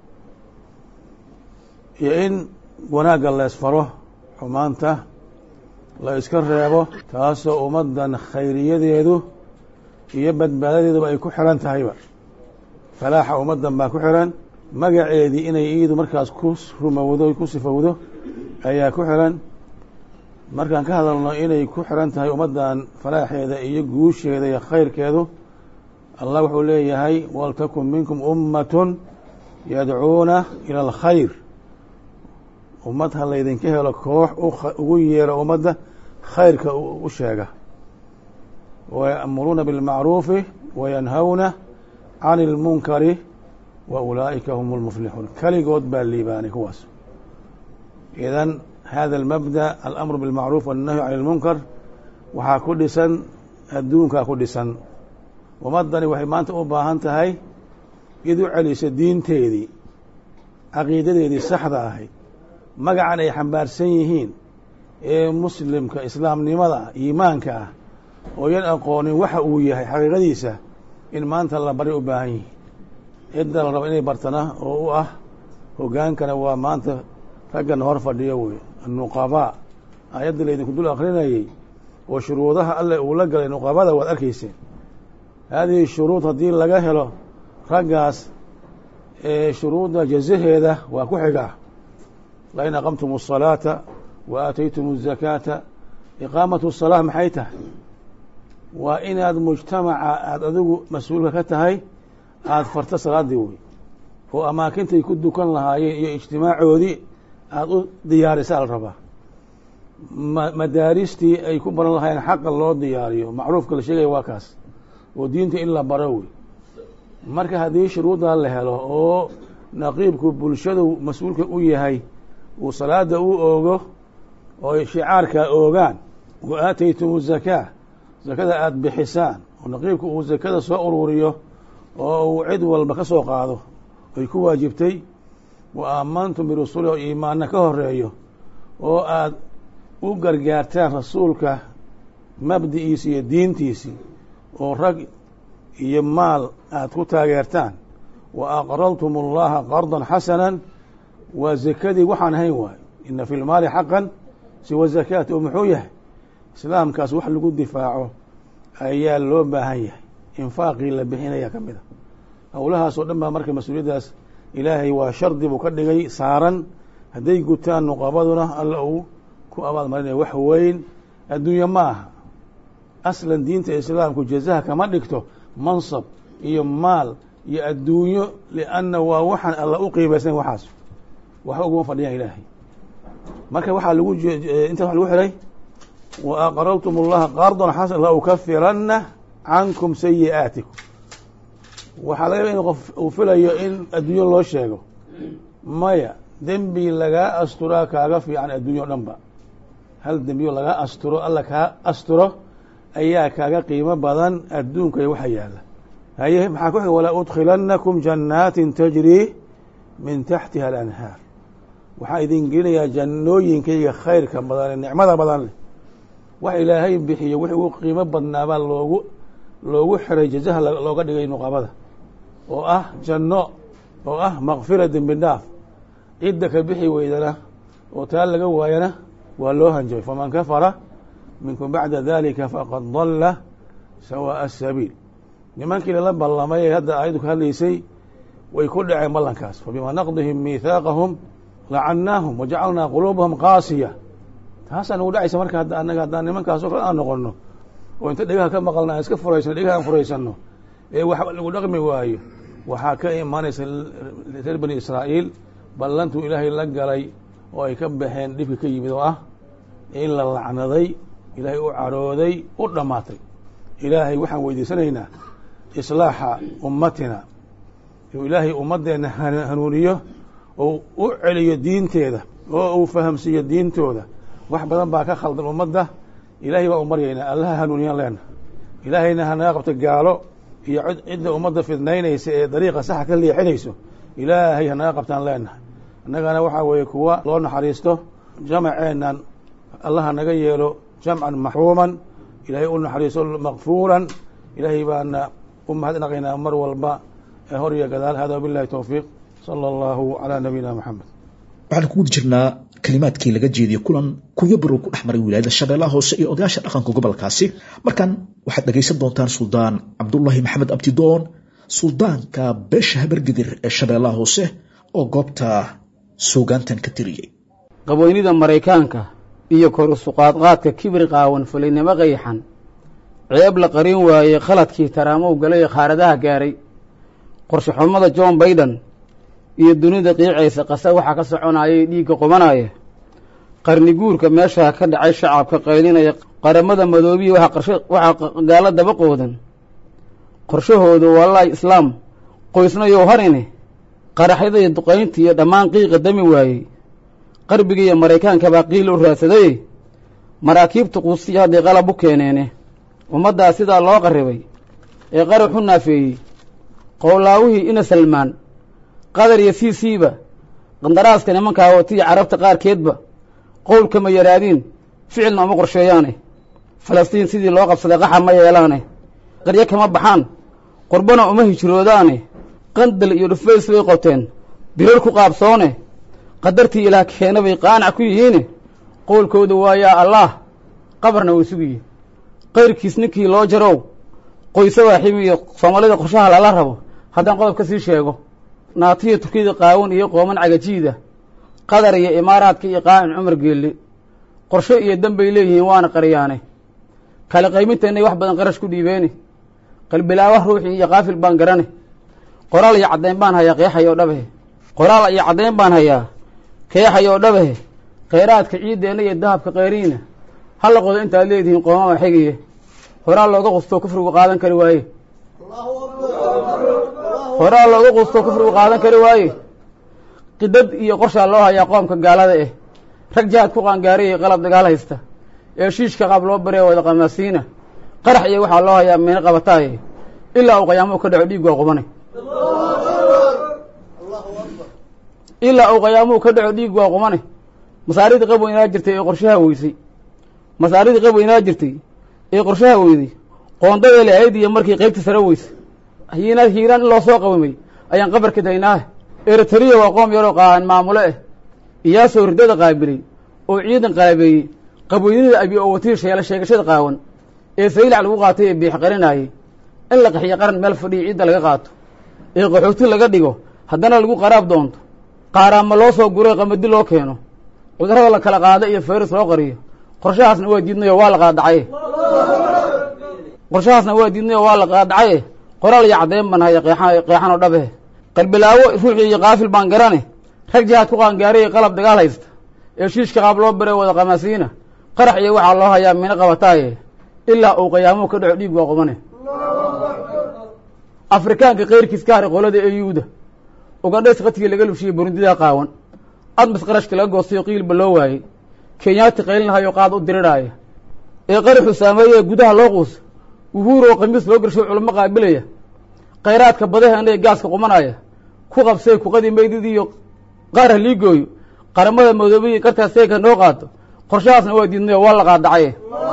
iyo in wanaagga la isfaro xumaanta la iska reebo taasoo ummaddan khayriyadeedu iyo badbaadadeeduba ay ku xiran tahayba falaaxa ummaddan baa ku xiran magaceedii inay iyadu markaas ku rumowdo ku sifowdo ayaa ku xiran markaan ka hadalno inay ku xiran tahay ummaddan falaaxeeda iyo guusheeda iyo khayrkeedu allah wuxuu leeyahay waltakun minkum ummatun yadcuuna ila alkhayr ummad ha laydinka helo koox ugu yeero ummadda khayrka u sheega wayaأmuruuna biاlmacruufi wayanhawna can اlmunkari wa ulaa'ika hum اlmuflixuun keligood baa liibaanay kuwaas idan hada اlmabda alamru biاlmacruuf wالnahyu can اlmunkar waxaa ku dhisan adduunkaa ku dhisan ummaddani waxay maanta u baahan tahay id u celiso diinteedii caqiidadeedii saxda ahayd magacan ay xambaarsan yihiin ee muslimka islaamnimada iimaanka ah oo yan aqoonin waxa uu yahay xaqiiqadiisa in maanta la bari u baahan yihiin cidda la rabo inay bartana oo u ah hoggaankana waa maanta raggan hor fadhiyo wey annuqabaa aayadda laydinku dul akrinayey oo shuruudaha alleh uu la galay nuqabada waad arkayseen haadihi shuruud haddii laga helo raggaas shuruudda jazaheeda waa ku xigaa lain aqamtum الصalaata wa aataytum الzakaata iqaamatu الsalaa maxay tahay waa inaad mujtamaca aada adigu mas-uulka ka tahay aada farto salaaddii wey oo amaakintay ku dukan lahaayeen iyo ijtimaacoodii aada u diyaarisaa la rabaa madaaristii ay ku baran lahaayeen xaqa loo diyaariyo macruufka la sheegaya waa kaas oo diinta in la baro wey marka haddii shuruuddaa la helo oo naqiibku bulshadu mas-uulka u yahay uu salaada u oogo oo shicaarkaa oogaan wa aataytum zakaa zakada aada bixisaan oo naqiibku uu zakada soo ururiyo oo uu cid walba ka soo qaado ay ku waajibtay wa aamantum birasuuli oo iimaanna ka horeeyo oo aada u gargaartaan rasuulka mabdi'iisi iyo diintiisii oo rag iyo maal aada ku taageertaan wa aqradtum اllaha qardan xasanan waa zakadii waxaan ahayn waayo ina fi lmaali xaqan siwa zakaati oo muxuu yahay islaamkaas wax lagu difaaco ayaa loo baahan yahay infaaqii la bixinaya ka mid a howlahaas oo dhan baa marka mas-uuliyaddaas ilaahay waa shardi buu ka dhigay saaran hadday gutaan nuqabaduna alla uu ku abaal marinaya wax weyn adduunye ma aha aslan diinta islaamku jazaha kama dhigto mansab iyo maal iyo adduunyo lianna waa waxaan alla u qiibaysan waxaas waxba uguma fadhiyaan ilaahay marka waxaa lagu intaas waxa lagu xihay wa aqradtum اllaha qardan xasan la ukafiranna cankum sayi'aatikum waxaa laga yaba in qof uu filayo in adduunyo loo sheego maya dembi lagaa asturaa kaaga fiican adduunyo o dhan ba hal dembiyo lagaa asturo alla kaa asturo ayaa kaaga qiimo badan adduunka iyo waxa yaalla haye maxaa ku xig walaa udkhilannakum jannaatin tajrii min taxtiha alanhaar waxaa idin gelinayaa jannooyinkayga khayrka badan ee nicmada badan leh wax ilaahay bixiyo wix ugu qiimo badnaabaa loogu xiray jazaha looga dhigay nuqabada oo ah janno oo ah makfira dembi dhaaf cidda ka bixi weydana oo taa laga waayana waa loo hanjabay faman kafara minkum bacda dalika faqad dalla sawaaءa asabiil nimankii lala ballamay ee hadda aayaddu ka hadlaysay way ku dhaceen ballankaas fabima naqdihim miithaaqahum lacannaahum wajacalnaa quluubahum qaasiya taasaa nagu dhacaysa marka annaga haddaan nimankaasoo kale aan noqonno oo inta dhegaha ka maqalna aan iska furaysano dhegaha aan furaysanno ee waxba lagu dhaqmi waayo waxaa ka imaanaysa reer bani israa'iil ballantuu ilaahay la galay oo ay ka baxeen dhibka ka yimid oo ah in la lacnaday ilaahay u carooday u dhammaatay ilaahay waxaan weydiisanaynaa islaaxa ummatina inuu ilaahay ummaddeenna hanuuniyo oo u celiyo diinteeda oo uu fahamsiiyo diintooda wax badan baa ka khaldan ummadda ilaahay baa u maryaynaa allaha hanuuniyaan leena ilaahayna hanaga qabta gaalo iyo cidda ummadda fidnaynaysa ee dariiqa saxa ka leexinayso ilaahay hanaga qabtaan leenahay annagana waxaa weeye kuwa loo naxariisto jamaceennan allaha naga yeelo jamcan maxruuman ilaahay u naxariiso makfuuran ilaahay baana u mahadnaqaynaa mar walba ee hor iyo gadaal hada wabillahi towfiiq sala allahu calaa nabiyina moxamed waxaan ku guda jirnaa kalimaadkii laga jeediyey kulan kuyo barow ku dhex maray wilaayada shabeellaha hoose iyo odayaasha dhaqanka gobolkaasi markan waxaad dhegaysan doontaan suldaan cabdullaahi maxamed abdidoon suldaanka beesha habargidir ee shabeellaha hoose oo goobta suugaantan ka tiriyey qaboynida maraykaanka iyo kor usuqaadqaadka kibri qaawan fulinimo qayxan ceeb la qarin waayey khaladkii taraamow galay khaaradaha gaaray qorshe xumada john baiden iyo dunida qiicaysa qasa waxaa ka soconayay dhiigga qubanaya qarni guurka meeshaa ka dhacay shacabka qaylinaya qaramada madoobiya waxaa gaalo daba qoodan qorshahoodu wallaahi islaam qoysnayow harine qaraxyada iyo duqaynta iyo dhammaan qiiqa dami waayey qarbiga iyo maraykaanka baa qiil u raadsaday maraakiibta quusiya hadday qalab u keeneene ummaddaa sidaa loo qarribay ee qarax u naafeeyey qowlaawihii ina salmaan qadar iyo siisiiba qandaraaska nimankaa watiya carabta qaarkeedba qowlkama yaraadiin ficilna uma qorsheeyaane falastiin sidii loo qabsaday qaxa ma yeelaane qaryo kama baxaan qurbana uma hijroodaane qandal iyo dhufays bay qoteen dirar ku qaabsoone qadartii ilaah keena bay qaanac ku yihiine qowlkooda waa yaa allaah qabarna way sugiye qayrkiis ninkii loo jarow qoyse waaxibi iyo soomaalida qorshaha lala rabo haddaan qodob ka sii sheego naatiya turkiyada qaawan iyo qooman cagajiida qatar iyo imaaraadka iyo qaa'in cumar geelle qorshe iyo danbay leeyihiin waana qariyaane kala qayminteennay wax badan qarash ku dhiibeene qalbilaawa ruuxii iyo qaafil baan garane qoraal iyo caddayn baan hayaa qeexaya oo dhabahe qoraal iyo caddayn baan hayaa qeexaya oo dhabahe khayraadka ciiddeenna iyo dahabka qayriina halla qodo intaad leedihiin qoomama xigiye horaa looga qustoo kufrigu qaadan kari waaye horaa looga qustoo kufrigu qaadan kari waaye qidad iyo qorshaa loo hayaa qoomka gaalada eh rag jihaad ku qaangaarayay qalab dagaal haysta ee shiishka qaab loo baree wada qamaasiina qarax iyo waxaa loo hayaa meena qabataaye ilaa uu qiyaamuhu ka dhaco dhiig waa qubane ilaa uu qiyaamuhu ka dhaco dhiig waa qumane masaaridii qab weynaa jirtay ee qorshaha weysay masaaridii qab weynaa jirtay ee qorshaha weyday qoondada lahayd iyo markii qaybta sare weysay hiiraan in loo soo qawimay ayaan qabarka daynaahe eritrea waa qoom yaroo qaahan maamulo ah iyaasoo ridada qaabilay oo ciidan qaabeeyey qabweynida abi oo watiir sheela sheegashada qaawan ee saylac lagu qaatay ee biix qarinaayey in la qaxiyo qaran meel fadhiya ciidda laga qaato ee qaxooti laga dhigo haddana lagu qaraab doonto qaaraama loo soo guray qamadi loo keeno cudurrada la kala qaado iyo fayras loo qariyo qorshahaasna waa diidnayo waa la qaadacaye qorshahaasna waa diidnayo waa la qaadacaye qoraal iyo caddayn baan haya qeexan oo dhabehe qalbilaawo ruuxii iyo qaafil baan garane rag jihaad ku qaangaarayay qalab dagaal haysta ee shiishka qaab loo baree wada qamaasiina qarax iyo waxaa loo hayaa mina qabataaye ilaa uu qiyaamuhu ka dhaco dhiig waa qubane afrikaanka kayrkiis ka haray qolada eyuuda ugandhays qatigii laga lubshiyey burundidaa qaawan admis qarashka laga goostayo qiilba loo waayey kenyaati qaylinahayoo qaad u dirirhaaya ee qaraxuu saameeyee gudaha loo quusa wuhuur oo khamiis loo gersho culamo qaabilaya khayraadka badaheena ee gaaska qumanaya ku qabsay kuqadii maydidiiyo qaar ha liigooyo qaramada madoobiyi kartaas seeka noo qaato qorshahaasna waa diidnayo waa la qaadacaye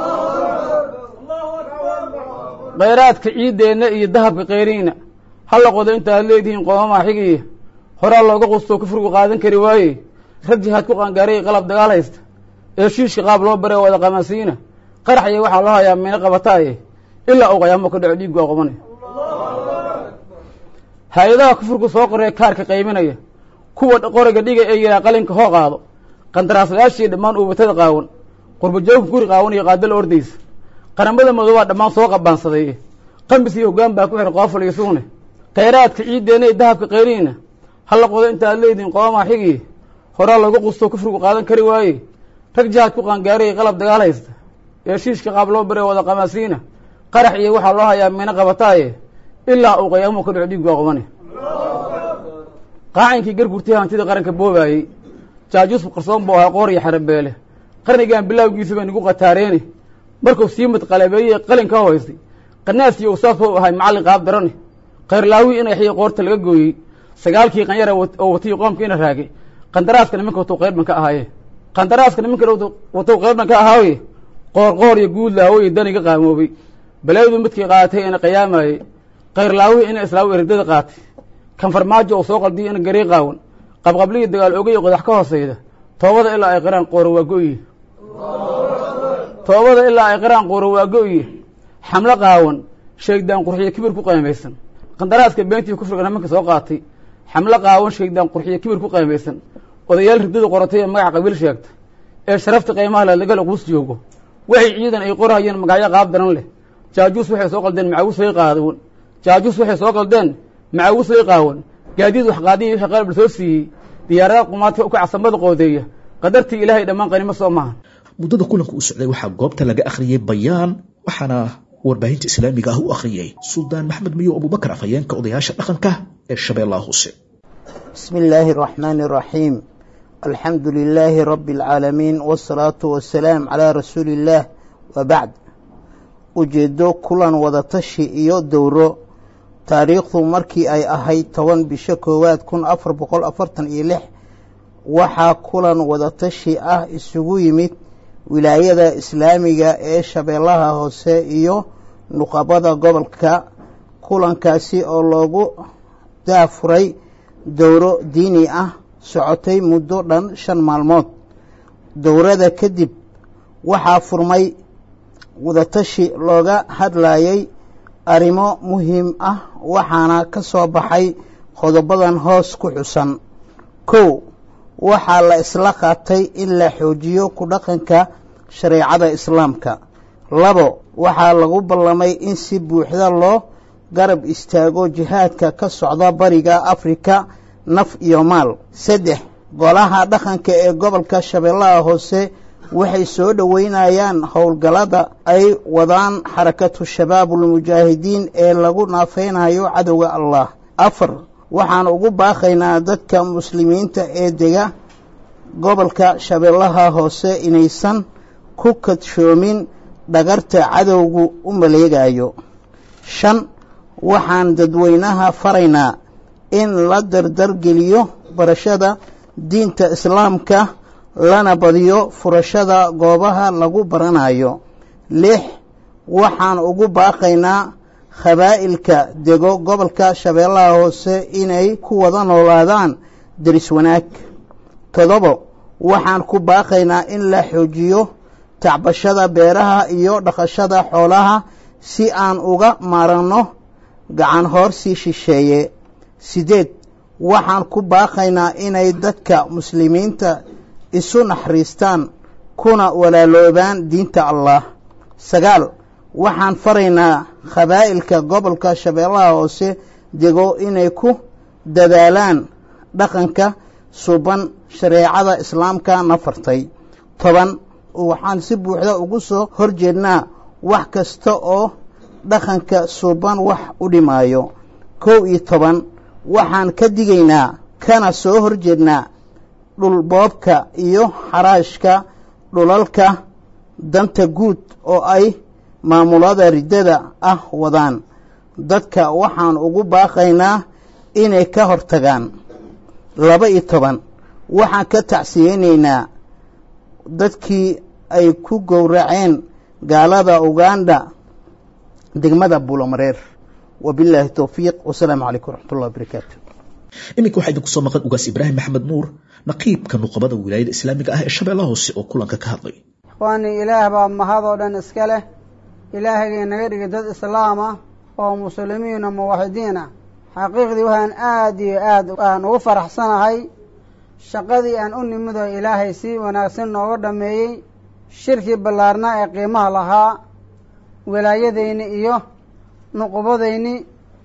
khayraadka ciiddeenna iyo dahabka qayriina halla qodo intaad leedihiin qoomama xigiya horaa looga qustoo kufrigu qaadan kari waaye rag jihaad ku qaangaarayay qalab dagaal haysta ee shiishka qaab loo baree wada qamaasiina qarax iyo waxaa loo hayaa meena qabataaye ilaa uu qiyaamo ka dhaco dhiig waa qubane hay-adaha kufrigu soo qoree kaarka qayminaya kuwa qoriga dhiga ee yihaa qalinka hoo qaado qandaraaslayaashii dhammaan uubatada qaawan qurbajoogka guri qaawan iyo qaadala ordaysa qaramada madoobaa dhammaan soo qabaansaday qamis iyo hoggaan baa ku xihan qoofal iyo sugne khayraadka ciiddeenna iyo dahabka qayriina halla qodo intaad leedihiin qoomaa xigiye horaa looga qustoo kufrigu qaadan kari waaye rag jihaad ku qaangaarayay qalab dagaal haysta ee shiishka qaab loo baree wada qamaasiina qarax iyo waxaa loo hayaa mina qabataaye ilaa uu qiyaamuhu ka dhaco dhiig waa qubane qaacinkii gargurtii hantida qaranka boobaayey jaajuus qarsoon buu ahaa qoor iyo xarabeele qarnigan bilaawgiisa bay nagu qataareene markuu siimad qalabeeyey qalin ka hoystay qanaas iyo usaas u ahay macallin qaab darane khayrlaawi in axyo qoorta laga gooyey sagaalkii qanyara oo watay qoomkiina raagay qandaraaska nimanka watow qaybban ka ahaaye qandaraaska nimanka watow qaybban ka ahaaye qoor iyo guud laawoy daniga qaamoobay balaayadu midkii qaadatay ina qiyaamayey khayrlaawi ina islaamu eridada qaatay kan farmaajo oo soo qaldiyo ina garii qaawan qabqabliyi dagaal ogay qodax ka hooseyda toobada ilaa ay qiraan qooro waa go-iye toobada ilaa ay qiraan qooro waa go-iye xamlo qaawan sheegdaan qurxiyo kibir ku qaymaysan qandaraaska beentii kufriga nimanka soo qaatay xamlo qaawan sheegdaan qurxiyo kibir ku qaymaysan odayaal ridada qoratay ee magaca qabiil sheegta ee sharafta qiimaha leh laga quus joogo waxay ciidan ay qorahayeen magacyo qaab daran leh jaajuus waxay soo qaldeen macawisay qaawan jaajuus waxay soo qaldeen macawisay qaawan gaadiid wax qaadiya wixii qalab la soo siiyey diyaaradaha qumaadka u kacsamada qoodeeya qadartii ilaahay dhammaan qanimo soo maaha muddada kulanka u socday waxaa goobta laga akhriyey bayaan waxaana warbaahinta islaamiga ah u akhriyey suldaan maxmed miyow abubakar afhayeenka odayaasha dhaqanka ee shabeellaha hoose bismi illaahi araxmaani araxiim alxamdu lilaahi rabbi alcaalamiin waasalaatu wassalaam calaa rasuuli illaah wa bacd ujeedo kulan wadatashi iyo dowro taariikhdu markii ay ahayd 10 bisha koowaad 1446 waxaa kulan wadatashi ah isugu yimid wilaayada islaamiga ee Shabeellaha Hoose iyo nuqabada gobolka. kulankaasi oo loogu daafuray dowro diini ah socotay muddo dhan 5 maalmood. dowrada kadib waxaa furmay wadatashi looga hadlayay arrimo muhiim ah waxaana ka soo baxay qodobadan hoos ku xusan. 1. waxaa la isla qaatay in la xoojiyo ku dhaqanka shareecada islaamka. 2. waxaa lagu ballamay in si buuxda loo garab istaago jihaadka ka socda bariga Afrika naf iyo maal. 3. golaha dhaqanka ee gobolka Shabeellaha Hoose waxay soo dhaweynayaan howlgalada ay wadaan xarakatu shabaabul mujaahidiin ee lagu naafeynayo cadowga Allah. 4. waxaan ugu baaqaynaa dadka muslimiinta ee dega gobolka Shabeellaha Hoose inaysan ku kadshoomin dhagarta cadowgu u maleegayo. 5. waxaan dadweynaha faraynaa in la dardar geliyo barashada diinta islaamka lana badiyo furashada goobaha lagu baranayo. 6. waxaan ugu baaqaynaa khabaa'ilka dego gobolka Shabeellaha Hoose inay ku wada noolaadaan daris wanaag. 7. waxaan ku baaqaynaa in la xoojiyo tacbashada beeraha iyo dhaqashada xoolaha si aan uga maarano gacan hoorsi shisheeye. 8. waxaan ku baaqaynaa inay dadka muslimiinta isu naxariistaan kuna walaaloobaan diinta Allah. 9. waxaan faraynaa khabaa'ilka gobolka Shabeellaha Hoose dego inay ku dadaalaan dhaqanka suban shareecada islaamka nafartay. 10. waxaan si buuxda ugu soo horjeednaa wax kasta oo dhaqanka suban wax u dhimaayo. 11. waxaan ka digaynaa kana soo horjeednaa dhul boobka iyo xaraashka dhulalka danta guud oo ay maamulada ridada ah wadaan. dadka waxaan ugu baaqaynaa inay ka hortagaan. 12. waxaan ka tacsiyeynaynaa dadkii ay ku gowraceen gaalada Uganda degmada Buulamareer. wabillahi tawfiiq wasalaamu calaykum waraxmatullahi wabarakaatu. iminka waxaa idinku soo maqan ugaas Ibraahim Maxamed Nuur naqiibka nuqabada wilaayada islaamiga ah ee Shabeellaha Hoose oo kulanka ka hadlay. ikhwaani ilaah baa mahadoo dhan iska leh. ilaahayga naga dhigay dad islaam ah oo muslimiin oo muwaxidiin ah. xaqiiqdii waxaan aad iyo aad ugu faraxsanahay shaqadii aan u nimid oo ilaahay si wanaagsan nooga dhameeyey. shirkii ballaarnaa ee qiimaha lahaa wilaayadeyni iyo nuqubadeyni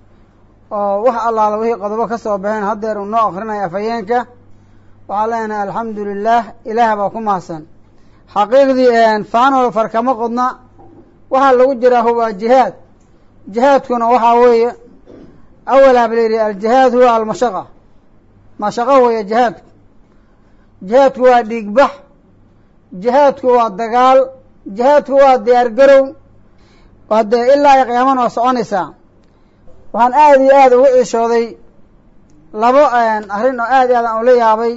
oo wax allaala wixii qodobo ka soo baxeen haddeer uu noo akrinaya afhayeenka. waxaan leenahay alxamdulilaah, ilaah baa ku mahadsan. xaqiiqdii faanol farkama qodna. waxaa lagu jiraa huwa jihaad. jihaadkuna waxaa weeye awalaa ba layidhi aljihaad huwa almashaqa. mashaqo weeye jihaadku. jihaadku waa dhiigbax. jihaadku waa dagaal. jihaadku waa diyaar garow. haddee ilaa ay qiyaamana waa soconaysaa. waxaan aad iyo aad ugu ciishooday labo arrin oo aad iyo aad aan ula yaabay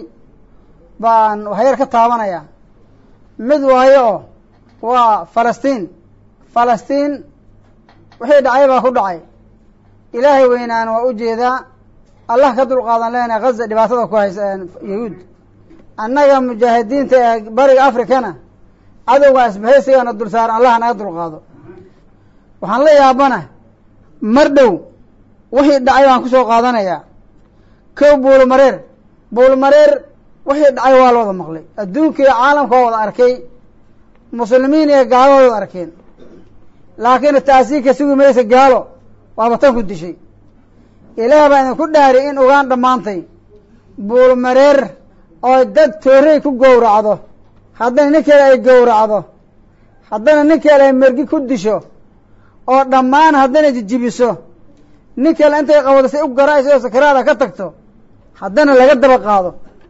baan waxyar ka taabanaya. mid waayo oo waa Falastiin. Falastiin wixii dhacay baa ku dhacay. ilaahay weynaan waa u jeedaa. allah ka dulqaadan leenahay Gaza dhibaatada ku haysa yahuud. annaga mujaahidiinta ee bariga Afrikana cadowga isbahaysigana dul saaran allah naga dulqaado. waxaan la yaabana mar dhow wixii dhacay baan ku soo qaadanayaa. kow Buulamareer. Buulamareer wixii dhacay waa la wada maqlay. adduunka iyo caalamka waa wada arkay. muslimiin iyo gaalo waa wada arkeen. laakiin taasiinka sugi maysa gaalo waaba tan ku dishay. ilaah baa idinku dhaari in ogaan dhammaantay Buulamareer oo dad toorey ku gowracdo, haddana nin kale ay gowracdo, haddana nin kale ay mergi ku disho, oo dhammaan haddana jijibiso, nin kale intay qabado say u garaayso oo sakaraada ka tagto, haddana laga daba qaado.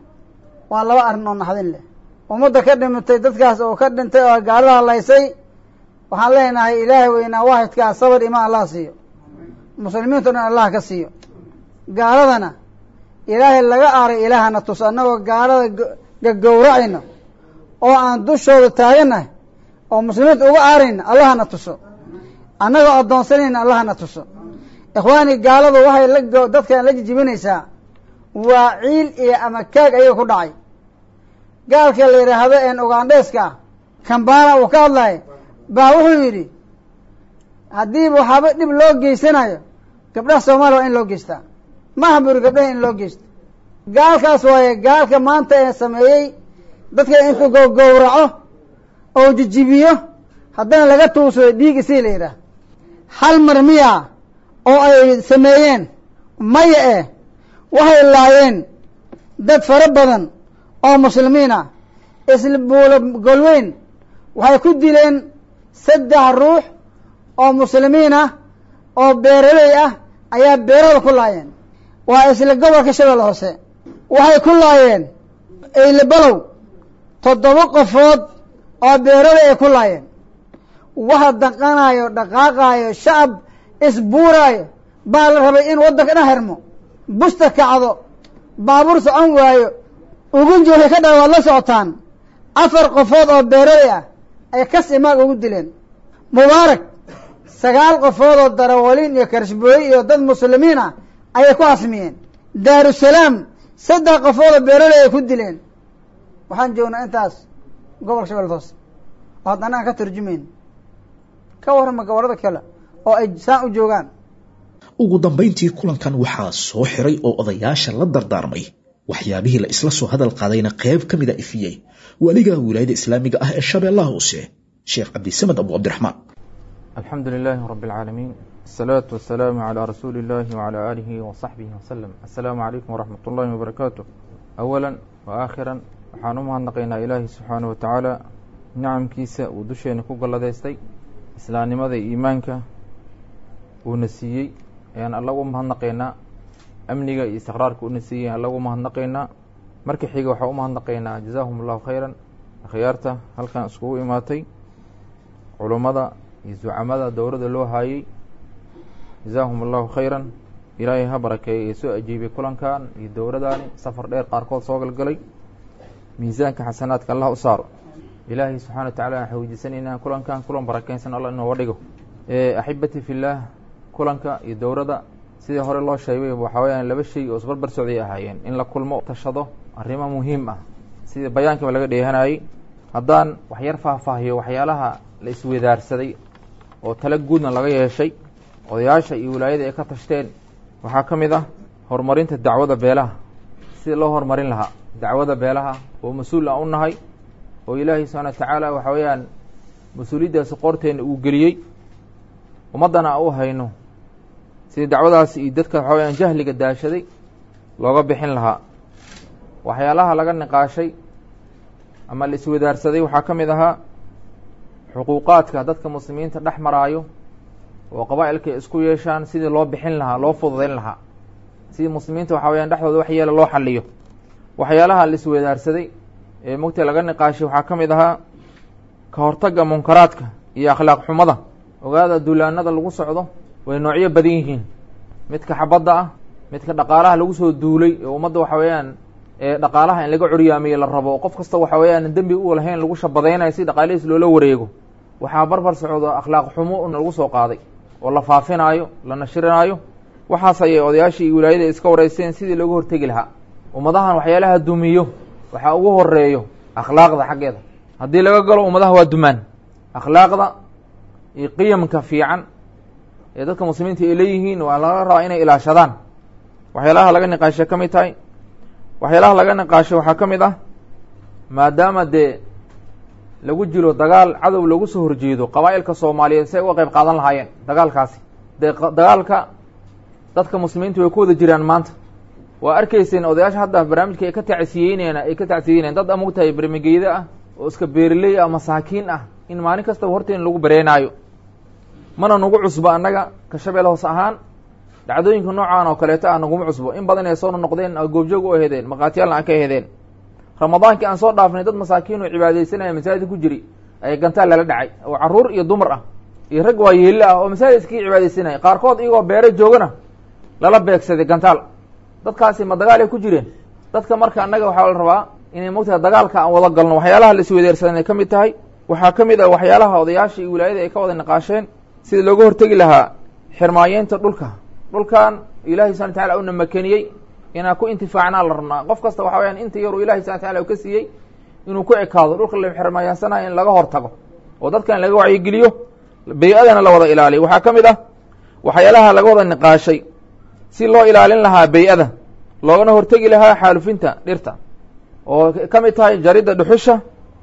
waa laba arrin oo naxdin leh. ummadda ka dhimatay dadkaas oo ka dhintay oo gaalada laysay waxaan leenahay ilaahay weynaa waahidkaa sabar imaan allah siiyo. muslimiinta o dhan allah ka siiyo gaaladana ilaahay laga aaray ilaahana tus annagoo gaalada gagowracayno oo aan dushooda taagannahay oo muslimiinta uga aarayna allahana tuso annagoo addoonsanayna allahana tuso ikhwaani gaaladu waxay dadkan la jijibinaysaa waa ciil iyo ama kaag ayaga ku dhacay gaalka la yidhaahdo ugandheeska ah kambana uu ka hadlayo baa wuxuu yidhi haddiiba waxaaba dhib loo geysanayo gabdhaha soomaaliya waa in loo geystaa maaha buri gabdhaha in loo geysto gaalkaas waaye gaalka maanta ee sameeyey dadka intuu gowraco oo jijibiyo haddana laga tuusayo dhiig isii la yidhaah hal mar miya oo ay sameeyeen maya waxay laayeen dad fara badan oo muslimiin ah isla buulo golweyn waxay ku dileen 3 ruux oo muslimiin ah oo beeraley ah ayaa beerada ku laayeen waa isla gobolka Shabeelle Hoose waxay ku laayeen eylabalow 7 qofood oo beeraley ay ku laayeen waxa dhaqanayo dhaqaaqayo shacab isbuurayo baa la rabay in waddanka dhan hermo busta kacdo baabuur socon waayo ugu jooga ka dhawaad la socotaan 4 qofood oo beeraley ah ay kas imaag ugu dileen mubaarak 9 qofood oo darawaliin iyo karshbooy iyo dad muslimiin ah ayay ku asmiyeen daarusalaam 3 qofood oo beeraley ay ku dileen waxaan joognaa intaas gobolka Shabeelle Hoose oo haddana aan ka turjumayn ka warama gobolada kale oo ay saan u joogaan ugu dambeyntii kulankan waxaa soo xiray oo odayaasha la dardaarmay waxyaabihii la isla soo hadal qaadayna qayb ka mid ah ifiyay waliga wilaayada islaamiga ah ee Shabeellaha Hoose Sheekh Cabdisamed Abu Abdirrahmaan alxamdulillahi rabbil aalamiin الصلاة والسلام على رسول الله وعلى آله وصحبه وسلم السلام عليكم ورحمة الله وبركاته أولا وآخرا waxaan u mahadnaqaynaa ilaahay subxaanahu wa tacaala nicamkiisa uu dusheena ku galladaystay islaamnimada iyo iimaanka uuna siiyey ayaan alla ugu mahadnaqaynaa amniga iyo istiqraarka uuna siiyey alla ugu mahadnaqaynaa marka xiga waxaan u mahadnaqaynaa jazaahum allahu khayran akhyaarta halkan iskugu imaatay culummada iyo zucamada dowladda loo haayey jazaahum allahu khayran ilaahay ha barakeeyey ee soo ajiibay kulankan iyo dowladdaani safar dheer qaarkood soo galgalay miisaanka xasanaadka allah u saaro ilaahay subxaana wa tacaala waxaan weydiisanaynaa kulankan kulan barakeysan allah inooga dhigo axibati fillaah kulanka iyo dowladda sidii hore loo sheegay waxaa weyaan 2 shay oo isbarbar socday ahaayeen in la kulmo tashado arrimo muhiim ah sidii bayaankiiba laga dheehanayay haddaan waxyar faahfaahiyo waxyaalaha la isweydaarsaday oo tala guudna laga yeeshay odayaasha iyo wilaayada ay ka tashteen waxaa ka mid ah horumarinta dacwada beelaha sidii loo horumarin lahaa dacwada beelaha oo mas-uul aan u nahay oo ilaahay subxaana wa tacaala waxa weeyaan mas-uuliyaddaasi qorteena uu geliyey ummaddana aan u hayno sidii dacwadaasi iyo dadka waxa weyaan jahliga daashaday looga bixin lahaa waxyaalaha laga niqaashay ama la iswadaarsaday waxaa ka mid ahaa xuquuqaadka dadka muslimiinta dhex maraayo oo qabaa'ilka isku yeeshaan sidii loo bixin lahaa loo fududayn lahaa sidii muslimiinta waxa weyaan dhexdooda wax yeela loo xaliyo waxyaalaha la isweydaarsaday ee mugta laga niqaashay waxaa ka mid ahaa ka hortagga munkaraadka iyo akhlaaq xumada ogaada duulaanada lagu socdo way noocyo badan yihiin midka xabadda ah midka dhaqaalaha lagu soo duulay ee ummadda waxa weeyaan ee dhaqaalaha in laga curyaamiyo la rabo qof kasta waxa weeyaan dembi u lahayn lagu shabadaynayo si dhaqaalihiis loola wareego waxaa barbar socdo akhlaaq xumo lagu soo qaaday oo la faafinaayo la nashirinaayo waxaas ayay odayaashii iyo wilaayada iska wareysteen sidii looga hortegi lahaa ummadahan waxyaalaha dumiyo waxaa ugu horeeyo akhlaaqda xaggeeda haddii laga galo ummadaha waa dumaan akhlaaqda iyo qiyamka fiican ee dadka muslimiinta ay leeyihiin waa laga rabaa inay ilaashadaan waxyaalaha laga niqaashay ka mid tahay waxyaalaha laga niqaashay waxaa ka mid ah maadaama dee lagu jiro dagaal cadow lagu soo horjeedo qabaa'ilka soomaaliyeed si ay uga qayb qaadan lahaayeen dagaalkaasi dee dagaalka dadka muslimiinta way ku wada jiraan maanta waa arkayseen odayaasha hadda barnaamijka ay ka tacsiyeynayaan dad amugtahay bermegeyda ah oo iska beerley ah masaakiin ah in maalin kastaba horteen lagu bareenaayo mana nagu cusbo annaga ka Shabeelle Hoose ahaan dhacdooyinka noocaan oo kaleeto ah naguma cusbo in badan ay soo noqdeen goobjoog u aheedeen maqaatiyalna aan ka aheedeen ramadaankii aan soo dhaafnay dad masaakiin oo cibaadeysanaya masaajid ku jiri ay gantaal lala dhacay oo caruur iyo dumar ah iyo rag waa yeello ah oo masaajid iskaga cibaadaysanaya, qaarkood iyagoo beero joogana lala beegsaday gantaal. dadkaasi ma dagaal ay ku jireen? dadka marka annaga waxaa la rabaa inay mogtahay dagaalka aan wada galno. waxyaalaha la isweydeersadan ay ka mid tahay, waxaa ka mid ah waxyaalaha odayaasha iyo wilaayada ay ka wada niqaasheen sida looga hortegi lahaa xirmaayeynta dhulka. dhulkan ilaahay subhana wataala una makaniyey inaan ku intifaacnaa la rabnaa. qof kasta waxa weyaan inta yaruu ilahay subhana wataala uu ka siiyey inuu ku ekaado. dhulka la xirmaayeensanayo in laga hortago oo dadkan laga wacyigeliyo, bay-adana la wada ilaaliyo. waxaa ka mid ah waxyaalaha laga wada niqaashay si loo ilaalin lahaa bay-ada, loogana hortegi lahaa xaalufinta dhirta, oo ka mid tahay jaridda dhuxusha,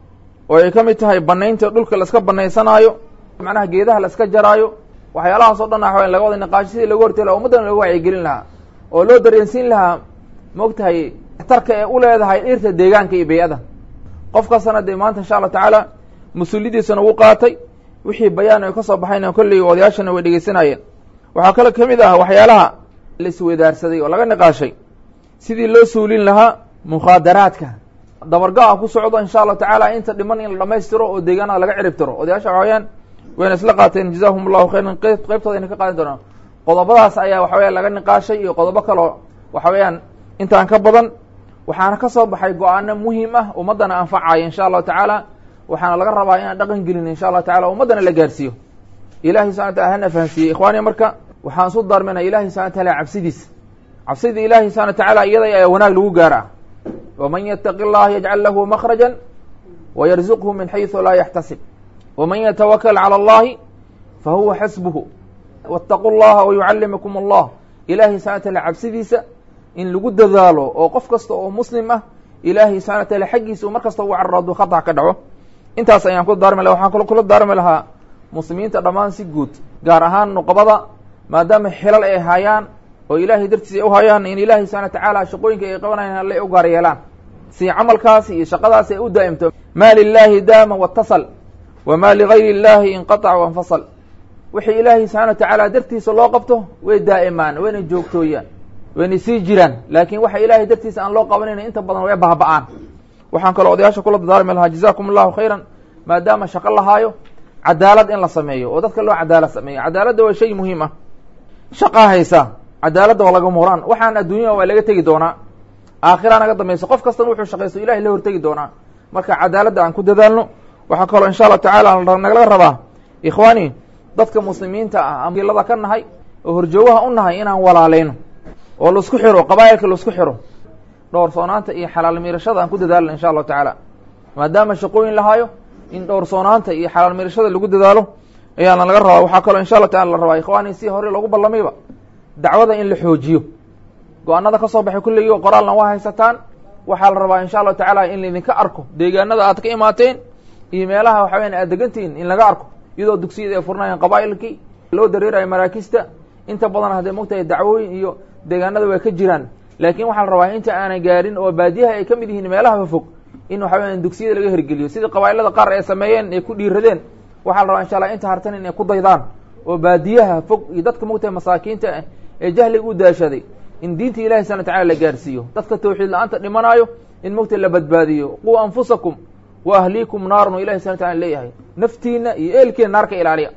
oo ay ka mid tahay banaynta dhulka la iska banaysanaayo, macnaha geedaha la iska jaraayo. waxyaalahaas oo dhan waxa laga wada niqaashay sidii looga hortegi lahaa, ummaddana looga wacyigelin lahaa oo loo dareensiin lahaa maogtahay waxtarka ee u leedahay dhirta deegaanka iyo bay-ada. qof kastana dee maanta insha allah tacaala mas-uuliyadiisana wuu qaatay. wixii bayaan ay ka soo baxayna kolley odayaashana way dhegeysanayeen. waxaa kale ka mid ah waxyaalaha la isweydaarsaday oo laga niqaashay sidii loo suulin lahaa mukhaadaraadka. dabarga-a ku socdo insha allahu tacaala inta dhiman in la dhamaystiro oo deegaanada laga cirib tiro. odayaasha waxaweyaan wayna isla qaateen jazaahum allahu khayran, qaybtooda ayna ka qaadan doonaan. qodobadaas ayaa waxa weyan laga niqaashay iyo qodobo kaloo waxa weeyaan intaan ka badan. waxaana ka soo baxay go-aano muhiim ah ummaddana anfacaya insha allahu tacaala. waxaana laga rabaa inaan dhaqan gelin insha allahu tacala, ummaddana la gaarsiiyo. ilahay subxana wataala hana fahansiiyey. ikhwaani marka waxaan isu daarmina ilahay subxana wataala cabsidiisa. cabsida ilahay subxana watacaala iyada ayaa wanaag lagu gaara. waman yataqi llaha yajcal lahu makhrajan wayarzuqhu min xaysu laa yaxtasib waman yatawakal cala allahi fahuwa xasbuhu waataqu llaha wayucallimukum allah. ilahay subxana wataala cabsidiisa in lagu dadaalo oo qof kasta oo muslim ah ilahay subxana wataala xaggiisa uu mar kasta ugu cararo khata ka dhaco. intaas ayaan ku daarmi laha. waxaan kula daarmi lahaa muslimiinta dhammaan si guud, gaar ahaan nuqbada, maadaama xilal ay hayaan oo ilaahay dartiisa ay u hayaan, in ilaahay subxana watacaala shaqooyinka ay qabanayaan alle u gaar yeelaan, si camalkaasi iyo shaqadaasi ay u daa'imto. maa lilaahi daama watasal wamaa ligayri illaahi inqatac wainfasal. wixii ilaahay subxana watacaala dartiisa loo qabto way daa'imaan, wayna joogtooyaan, wayna sii jiraan. laakiin waxa ilaahay dartiisa aan loo qabanayna inta badan way bahba'aan. waxaan kaloo odayaasha kula dadaarmi lahaa jazaakum allahu khayran, maadaama shaqo lahaayo cadaalad in la sameeyo oo dadka loo cadaalad sameeyo. cadaaladda waa shay muhiim ah. shaqaa haysa cadaaladda waa laga muraan. waxaan adduunyada waa laga tegi doonaa, aakhira naga dambayso. qof kastana wuxuu shaqaysto ilahay la hortegi doonaa. marka cadaaladda aan ku dadaalno. waxaa kaloo insha allahu tacaala nagala rabaa ikhwaani dadka muslimiinta ah amilada ka nahay oo horjoogaha u nahay inaan walaaleyno oo laisku xiro, qabaa'ilka laisku xiro. dhowrsoonaanta iyo xalaal miirashada aan ku dadaalno insha allahu tacaala. maadaama shaqooyin lahaayo in dhowrsoonaanta iyo xalaal miirashada lagu dadaalo ayaana laga rabaa. waxaa kaloo insha allahu taala la rabaa ikhwaani si hore loogu ballamayba dacwada in la xoojiyo. go-aanada ka soo baxay kulligii oo qoraalna waa haysataan. waxaa la rabaa insha allahu tacaala in laydinka arko deegaanada aad ka imaateen iyo meelaha waxa weyan aad degantihiin in laga arko, iyadoo dugsiyada ay furnayaan qabaa'ilkii loo dareerayo maraakista. inta badan hadday mogtahay dacwooyin iyo deegaanada way ka jiraan, laakiin waxaa la rabaa inta aanay gaarin oo baadiyaha ay ka mid yihiin meelaha fog in waxa weyan dugsiyada laga hirgeliyo sidii qabaa'ilada qaar ay sameeyeen ay ku dhiiradeen. waxaa la rabaa insha allah inta hartan inay ku daydaan oo baadiyaha fog iyo dadka mogtahay masaakiinta ah ee jahliga u daashaday in diinta ilahi subhana wataala la gaarsiiyo. dadka tawxiid la-aanta dhimanaayo in mogtahay la badbaadiyo. quu anfusakum wa ahliikum naaran oo ilahi subhana wataala leeyahay, naftiina iyo eelkiina naarka ilaaliya.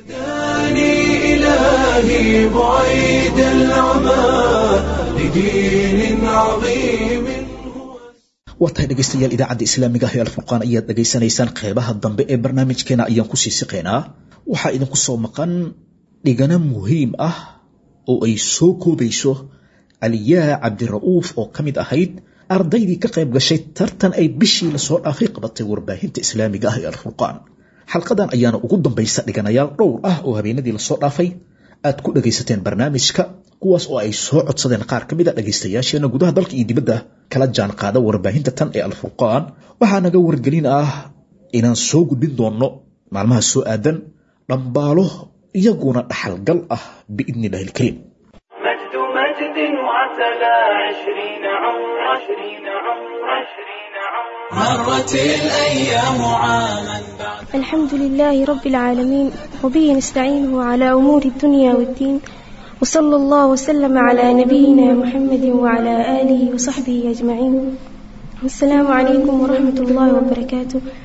هداني إلهي بعيد العمى لدين عظيم. waa tahay dhegaystayaal idaacadda islaamiga ah ee alfurqaan ayaad dhegaysanaysaan. qeybaha dambe ee barnaamijkeena ayaan kusii siqeynaa. waxaa idinku soo maqan dhigano muhiim ah oo ay soo koobayso aliyaa cabdira'uuf oo ka mid ahayd ardaydii ka qayb gashay tartan ay bishii lasoo dhaafay qabatay warbaahinta islaamiga ah ee alfurqaan. xalqadan ayaana ugu dambaysa dhiganayaal dhowr ah oo habeenadii lasoo dhaafay aad ku dhegaysateen barnaamijka, kuwaas oo ay soo codsadeen qaar ka mid a dhegaystayaasheena gudaha dalka iyo dibadda kala jaan qaada warbaahinta tan ee alfurqaan. waxaa naga wargelin ah inaan soo gudbin doonno maalmaha soo aadan dhambaalo iyaguna dhaxalgal ah biidni illahi alkariim. مجد مجد وعتلى 20 عمر 20 عمر 20 عمر مرت الأيام عاما بعد. الحمد لله رب العالمين وبه نستعينه على أمور الدنيا والدين وصلى الله وسلم على نبينا محمد وعلى آله وصحبه أجمعين. السلام عليكم ورحمة الله وبركاته.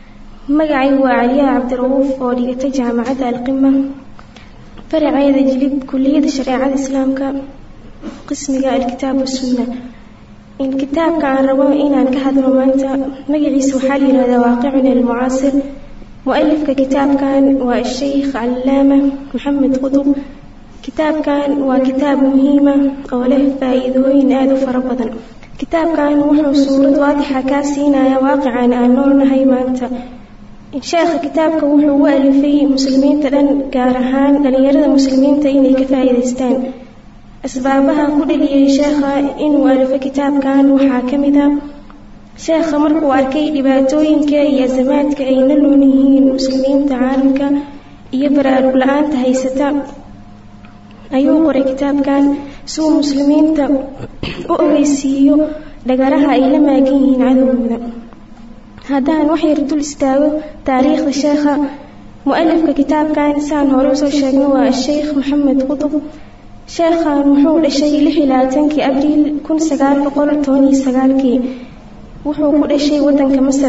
magacay waa Caliya Cabdirauuf oo dhigata jaamacadda Alqima faraceeda jilib kulliyada shareecada islaamka qismiga alkitaab والسنة in kitaabka aan rabo inaan ka hadlo maanta magaciisa waxaa la yiraahdaa waaqicuna almucaasir mu'allifka kitaabkan waa Sheikh Allaama Maxamed Qutb kitaabkan waa kitaab muhiim ah oo leh faa'iidooyin aad u fara badan kitaabkan wuxuu suurad waadixa ka siinayaa waaqican aan noolnahay maanta sheekha kitaabka wuxuu u alifay muslimiinta dhan gaar ahaan dhalinyarada muslimiinta inay ka faa'iideystaan asbaabaha ku dhaliyay sheekha inuu alifo kitaabkan waxaa ka mid ah sheekha markuu arkay dhibaatooyinka iyo azamaadka ay la nool yihiin muslimiinta caalamka iyo baraarug la'aanta haysata ayuu qoray kitaabkan si uu muslimiinta u ogeysiiyo dhagaraha ay la maagan yihiin cadowgooda haddaan wax yar dul istaago taariikhda sheekha mu'allifka kitaabkan saan hore usoo sheegno waa Sheikh Maxamed Qutb sheekhan wuxuu dhashay 26 Abriil 1919 wuxuu ku dhashay wadanka Masar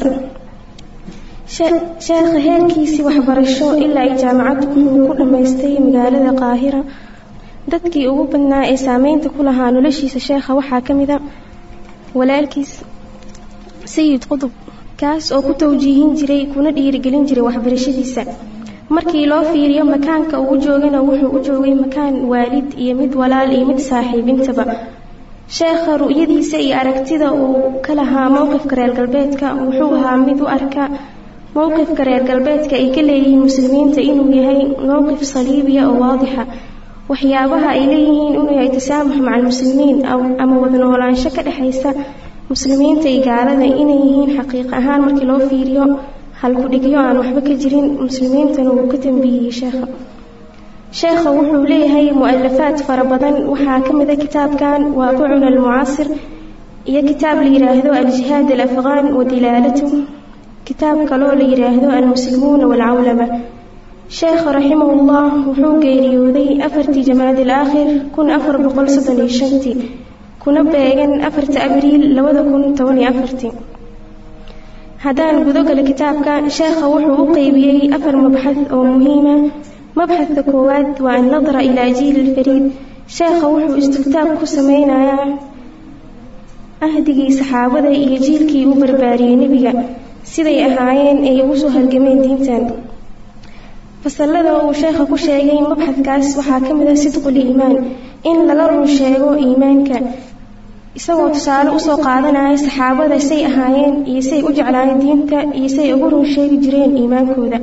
sheekha heerkiisii waxbarasho ilaa ay jaamacad wuxuu ku dhamaystay magaalada Qaahira dadkii ugu badnaa ee saameynta ku lahaa noloshiisa sheekha waxaa ka mid ah walaalkiis Sayid Qutb kaas oo ku tawjiihin jiray kuna dhiirigelin jiray waxbarashadiisa markii loo fiiriyo makaanka uu joogana wuxuu u joogay makaan waalid iyo mid walaal iyo mid saaxiibintaba sheekha ru'yadiisa iyo aragtida uu ka lahaa mowqifka reer galbeedka wuxuu ahaa mid u arka mowqifka reer galbeedka ay ka leeyihiin muslimiinta inuu yahay mowqif saliibiya oo waadixa waxyaabaha ay leeyihiin inuu yahay tasaamux maca muslimiin ama wada noolaansho ka dhaxaysa muslimiinta iyo gaalada inay yihiin xaqiiq ahaan markii loo fiiriyo hal ku dhigyo aan waxba ka jirin muslimiintana uu ka tanbiihiyay sheekha wuxuu leeyahay mu'allafaad fara badan waxaa ka mid ah kitaabkan waaqicuna almucaasir iyo kitaab la yiraahdo al-jihaad al-afghan wa dilaalatu kitaab kaloo la yiraahdo al-muslimuun wal-awlama sheekha rahimahullah wuxuu geeriyooday 4 Jamaad al-aakhir 1435 kuna beegan 4 Abriil 2014 haddaan gudo gala kitaabka sheekha wuxuu u qaybiyay 4 mabxath oo muhiim ah mabxathka koowaad waa an-nadra ila jiil al-fariid sheekha wuxuu istiltaab ku sameynayaa ahdigii saxaabada iyo jiilkii uu barbaariyay nabiga siday ahaayeen ay ugu soo halgameen diintan fasalada uu sheekha ku sheegay mabxathkaas waxaa ka mid ah sidqul iimaan in laga run sheego iimaanka isagoo tusaale u soo qaadanaya saxaabada say ahaayeen iyo say u jeclaayeen diinta iyo say ugu run sheegi jireen iimaankooda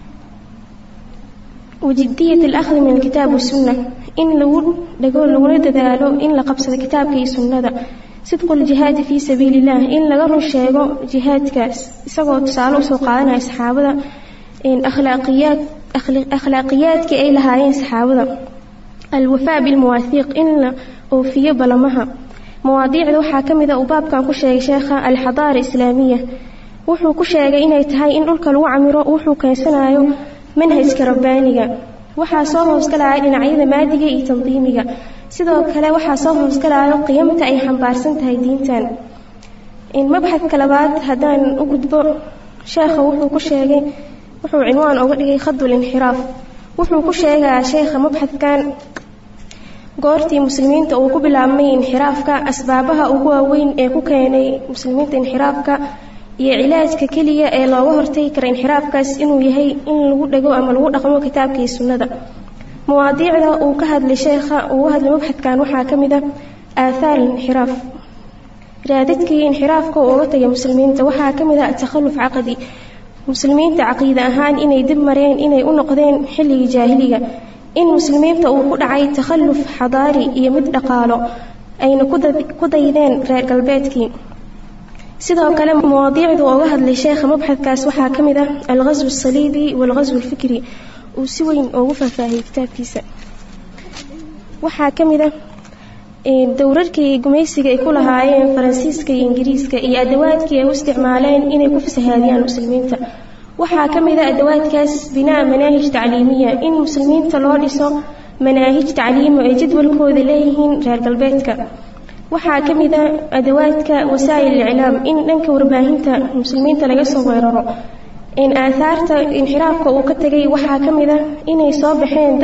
wajidiyat al-akhdh min al-kitab was-sunnah in lagu dhago laguna dadaalo in la qabsado kitaabka iyo sunnada sidqul jihaad fi sabilillah in laga run sheego jihaadkaas isagoo tusaale u soo qaadanaya saxaabada in akhlaaqiyaadka ay lahaayeen saxaabada al-wafaa bil muwathiq in la oofiyo balamaha مواضيعda waxaa ka mid ah baabkan ku sheegay sheekha al-hadaara islaamiya wuxuu ku sheegay inay tahay in dhulka lagu camiro wuxuu keensanayo manhajka rabbaaniga waxaa soo hoosgalaya dhinacyada maadiga iyo tandiimiga sidoo kale waxaa soo hoosgalaya qiyamta ay xambaarsan tahay diintan in mabxadka labaad hadaan u gudbo sheekha wuxuu ku sheegay wuxuu cinwaan uga dhigay khadul inxiraaf wuxuu ku sheegay sheekha mabxadkan goortii muslimiinta uu ku bilaabmay inxiraafka asbaabaha ugu waaweyn ee ku keenay muslimiinta inxiraafka iyo cilaajka kaliya ee looga hortagi karo inxiraafkaas inuu yahay in lagu dhago ama lagu dhaqmo kitaabka iyo sunnada مواضيعda uu ka hadlay sheekha uu hadlay mabxadkan waxaa ka mid ah aathar inxiraaf raadadkii inxiraafka uu uga tagay muslimiinta waxaa ka mid ah takhalluf aqdi muslimiinta aqeeda ahaan inay dib mareen inay u noqdeen xilligii jaahiliga in muslimiinta uu ku dhacay takhalluf xadaari iyo mid dhaqaalo ayna ku daydeen reer galbeedkii sidoo kale مواضيعda uga hadlay sheekha mabxadkaas waxaa ka mid ah al-ghazw as-saliibi wal-ghazw al-fikri uu si weyn ugu faahfaahiyay kitaabkiisa waxaa ka mid ah dowrarkii gumaysiga ay ku lahaayeen Faransiiska iyo Ingiriiska iyo adawaadkii ay u isticmaaleen inay ku fasahaadiyaan muslimiinta waxaa ka mid ah adawaadkaas binaa manaahij tacliimiya in muslimiinta loo dhiso manaahij tacliimo ay jadwalkooda leeyihiin reer galbeedka waxaa ka mid ah adawaadka wasaa'il al-i'laam in dhanka warbaahinta muslimiinta laga soo weeraro in aahaarta inxiraafka uu ka tegay waxaa ka mid ah inay soo baxeen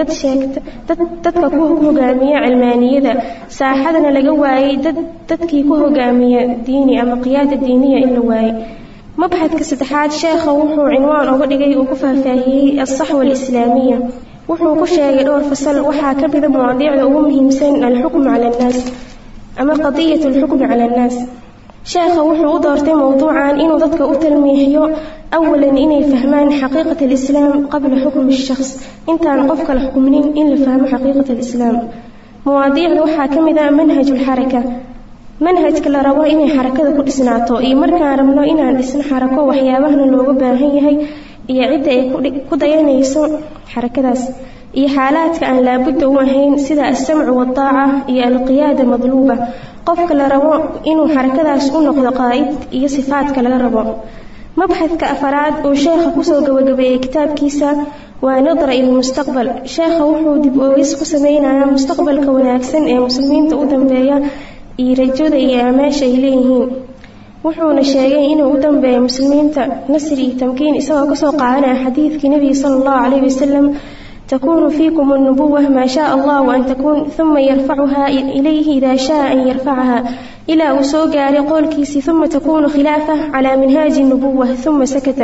dadka ku hogaamiya cilmaaniyada saaxadana laga waayay dadkii ku hogaamiya diini ama qiyaada diiniya in la waayay. mabxadka saddexaad sheekha wuxuu cinwaan uga dhigay uu ku faahfaahiyey alsaxwa alislaamiya. wuxuu ku sheegay dhowr fasal waxaa ka mida mawaadiicda ugu muhiimsan alxukmu cala annaas ama qadiyat alxukmi cala annaas. sheekha wuxuu u doortay mowduucan inuu dadka u talmiixiyo awalan inay fahmaan xaqiiqat alislaam qabla xukmi shakhs intaan qofka la xukumnin in la fahmo xaqiiqat alislaam. mawaadiicda waxaa ka mid ah manhaj ulxaraka, manhajka la rabo inay xarakada ku dhisnaato iyo markaan rabno inaan dhisno xarako waxyaabahana looga baahan yahay iyo cidda ay ku dayanayso xarakadaas iyo xaalaadka aan laabudda u ahayn sida alsamcu waaldaaca iyo alqiyaada madluuba. qofka la rabo inuu xarakadaas u noqdo qaa'id iyo sifaadka laga rabo. mabxadka afaraad uu sheekha kusoo gabagabeeyey kitaabkiisa waa nadra ila mustaqbal. sheekha wuxuu dib oogis ku sameynayaa mustaqbalka wanaagsan ee muslimiinta u dambeeya iyo rajada iyo aamaasha ay leeyihiin. wuxuuna sheegay inuu u dambeeyo muslimiinta nasri iyo tamkiin isagoo kasoo qaadanaya xadiidkii nebiga sala allahu calayhi wasalam تكون فيكم النبوة ما شاء الله أن تكون ثم يرفعها إليه إذا شاء أن يرفعها إلى وسوق قول كيسي ثم تكون خلافة على منهاج النبوة ثم سكت.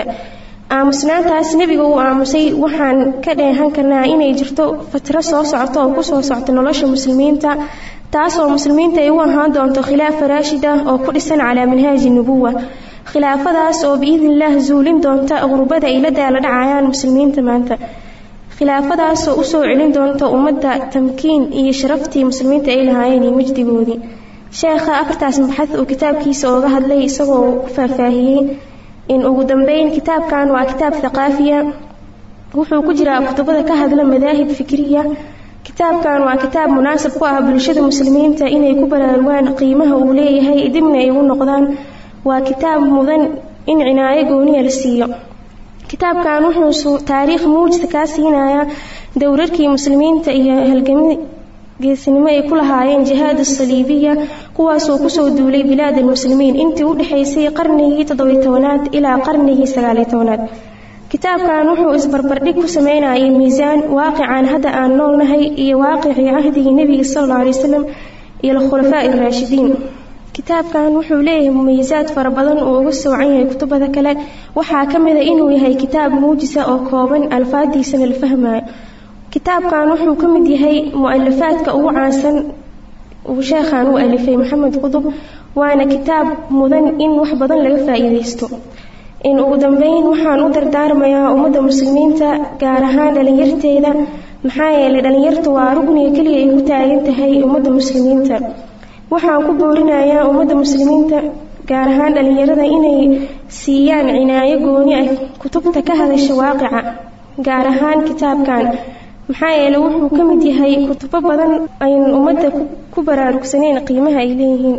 آمسناتاس نبيغو آمسي وحان كده هنكرنا إني جرتو فترة سوسعتو وكسو سعت نلاش المسلمين تاسو المسلمين تيوان هاندونتو خلافة راشدة أو كرسا على منهاج النبوة. خلافة داس أو بإذن الله زولين دونتا أغربدا إلى دالة عيان المسلمين تمانتا. khilaafadaas oo u soo celin doonta ummadda tamkiin iyo sharaftii muslimiinta ay lahaayeen iyo majdigoodii. sheekha afartaas mabxad uu kitaabkiisa ooga hadlay isagoo ku faahfaahiyey in ugu dambeyn kitaabkan waa kitaab thaqaafiya. wuxuu ku jiraa kutubada ka hadla madaahib fikriya. kitaabkan waa kitaab munaasab ku ah bulshada muslimiinta inay ku baraarugaan qiimaha uu leeyahay dibna ay ugu noqdaan. waa kitaab mudan in cinaayo gooniya la siiyo. kitaabkan wuxuu taariikh muujisa ka siinayaa dowrarkii muslimiinta iyo halgeesnimo ay ku lahaayeen jihaad as-saliibiya kuwaasoo kusoo duulay bilaad almuslimiin intii u dhaxaysay qarnigii 17aad ilaa qarnigii 19aad. kitaabkan wuxuu isbarbardhig ku sameynayay miisaan waaqican hadda aan noolnahay iyo waaqicii cahdigii nebiga sallallahu alayhi wasallam iyo khulafaa ar-raashidiin. kitaabkan wuxuu leeyahay mumayyisaad fara badan oo uga soocan yahay kutubada kale. waxaa ka mid ah inuu yahay kitaab muujisa oo kooban alfaadiisana la fahmayo. kitaabkan wuxuu ka mid yahay mu'alafaadka ugu caansan uu sheekhan u alifay maxamed qudub, waana kitaab mudan in wax badan laga faa'iideysto. in ugu dambeyn waxaan u dardaarmayaa ummadda muslimiinta gaar ahaan dhalinyarteeda maxaa yeelay dhalinyartu waa rugniga keliya ay ku taagan tahay ummadda muslimiinta. waxaan ku boorinayaa ummadda muslimiinta gaar ahaan dhalinyarada inay siiyaan cinaayo gooni ah kutubta ka hadasha waaqica gaar ahaan kitaabkan maxaa yeelay wuxuu ka mid yahay kutubo badan ay ummadda ku baraarugsaneen qiimaha ay leeyihiin.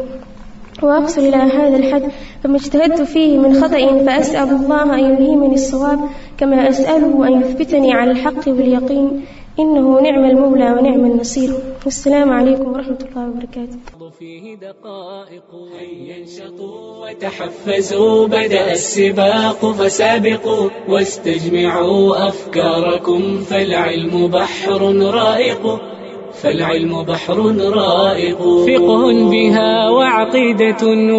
وأقصر إلى هذا الحد فما اجتهدت فيه من خطأ فأسأل الله أن يلهمني الصواب كما أسأله أن يثبتني على الحق واليقين إنه نعم المولى ونعم النصير. والسلام عليكم ورحمة الله وبركاته. فيه دقائق هيا انشطوا وتحفزوا بدأ السباق فسابقوا واستجمعوا أفكاركم فالعلم بحر رائق فالعلم بحر رائق فقه بها وعقيدة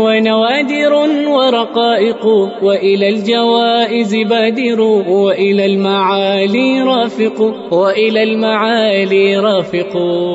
ونوادر ورقائق وإلى الجوائز بادر وإلى المعالي رافق وإلى المعالي رافق.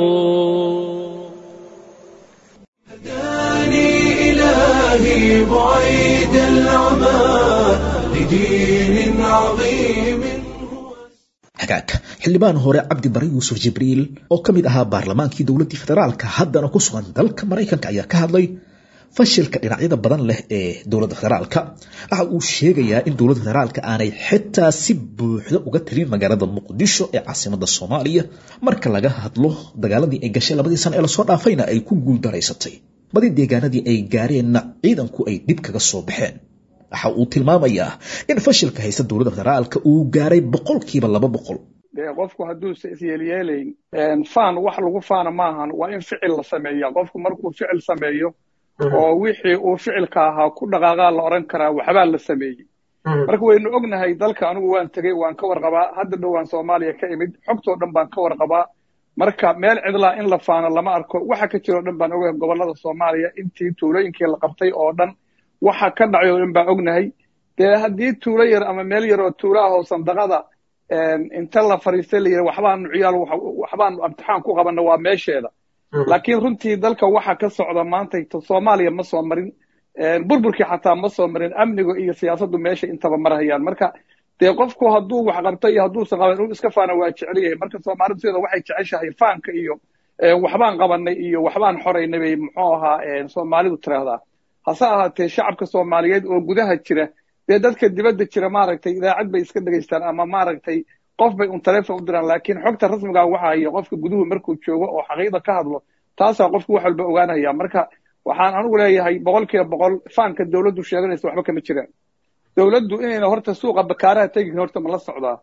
هداني إلهي بعيد العمى لدين عظيم. xildhibaan hore cabdi bari yuusuf jibriil oo ka mid ahaa baarlamaankii dowladdii federaalka haddana ku sugan dalka maraykanka ayaa ka hadlay fashilka dhinacyada badan leh ee dowladda federaalka. waxa uu sheegayaa in dowladda federaalka aanay xitaa si buuxda uga talin magaalada muqdisho ee caasimadda soomaaliya marka laga hadlo dagaaladii ay gashay 2 sano ee lasoo dhaafayna ay ku guuldaraysatay badi deegaanadii ay gaareenna ciidanku ay dib kaga soo baxeen. waxa uu tilmaamayaa in fashilka haysta dowladda federaalka uu gaaray 200%. qofku hadduusa isyeelyeelayn faan wax lagu faana maahan, waa in ficil la sameeya. qofku markuu ficil sameeyo oo wixii uu ficilka ahaa ku dhaqaaqaa la oran karaa waxbaa la sameeyey. marka waynu ognahay dalka anigu waan tegey waan ka warqabaa hadda dhowaan Soomaaliya ka imid xogtoo dhan baan ka warqabaa marka meel cidlaa in la faano lama arko waxa ka jiro dhan baan ogahay gobolada Soomaaliya intii tuulooyinkii la qabtay oo dhan waxa ka dhacay oo dhan baan ognahay dee haddii tuulo yar ama meel yar oo tuulaha oo sandaqada inta la fariistay la yiri waxbaan imtixaan ku qabanna waa meesheeda laakiin runtii dalka waxa ka socda maanta Soomaaliya ma soo marin burburkii xataa ma soo marin amniga iyo siyaasaddu meesha intaba marayaan marka dee qofku hadduu wax qabto iyo hadduu qaban uu iska faana waa jecel yahay marka Soomaalidu sida waxay jeceshahay faanka iyo waxbaan qabanay iyo waxbaan xoreynay bay muxuu ahaa Soomaalidu tiraahdaa hase ahaatee shacabka Soomaaliyeed oo gudaha jira dee dadka dibadda jira maaragtay idaacad bay iska dhageystaan ama maaragtay qof bay telefoon u diraan laakiin xogta rasmiga waxa ay qofka guduhu markuu joogo oo xaqiiqda ka hadlo taasa qofku wax walba ogaanaya marka waxaan anigu leeyahay 100% faanka dawladdu sheeganaysa waxba kama jiraan dawladdu inayna horta suuqa bakaaraha tagin horta ma la socdaa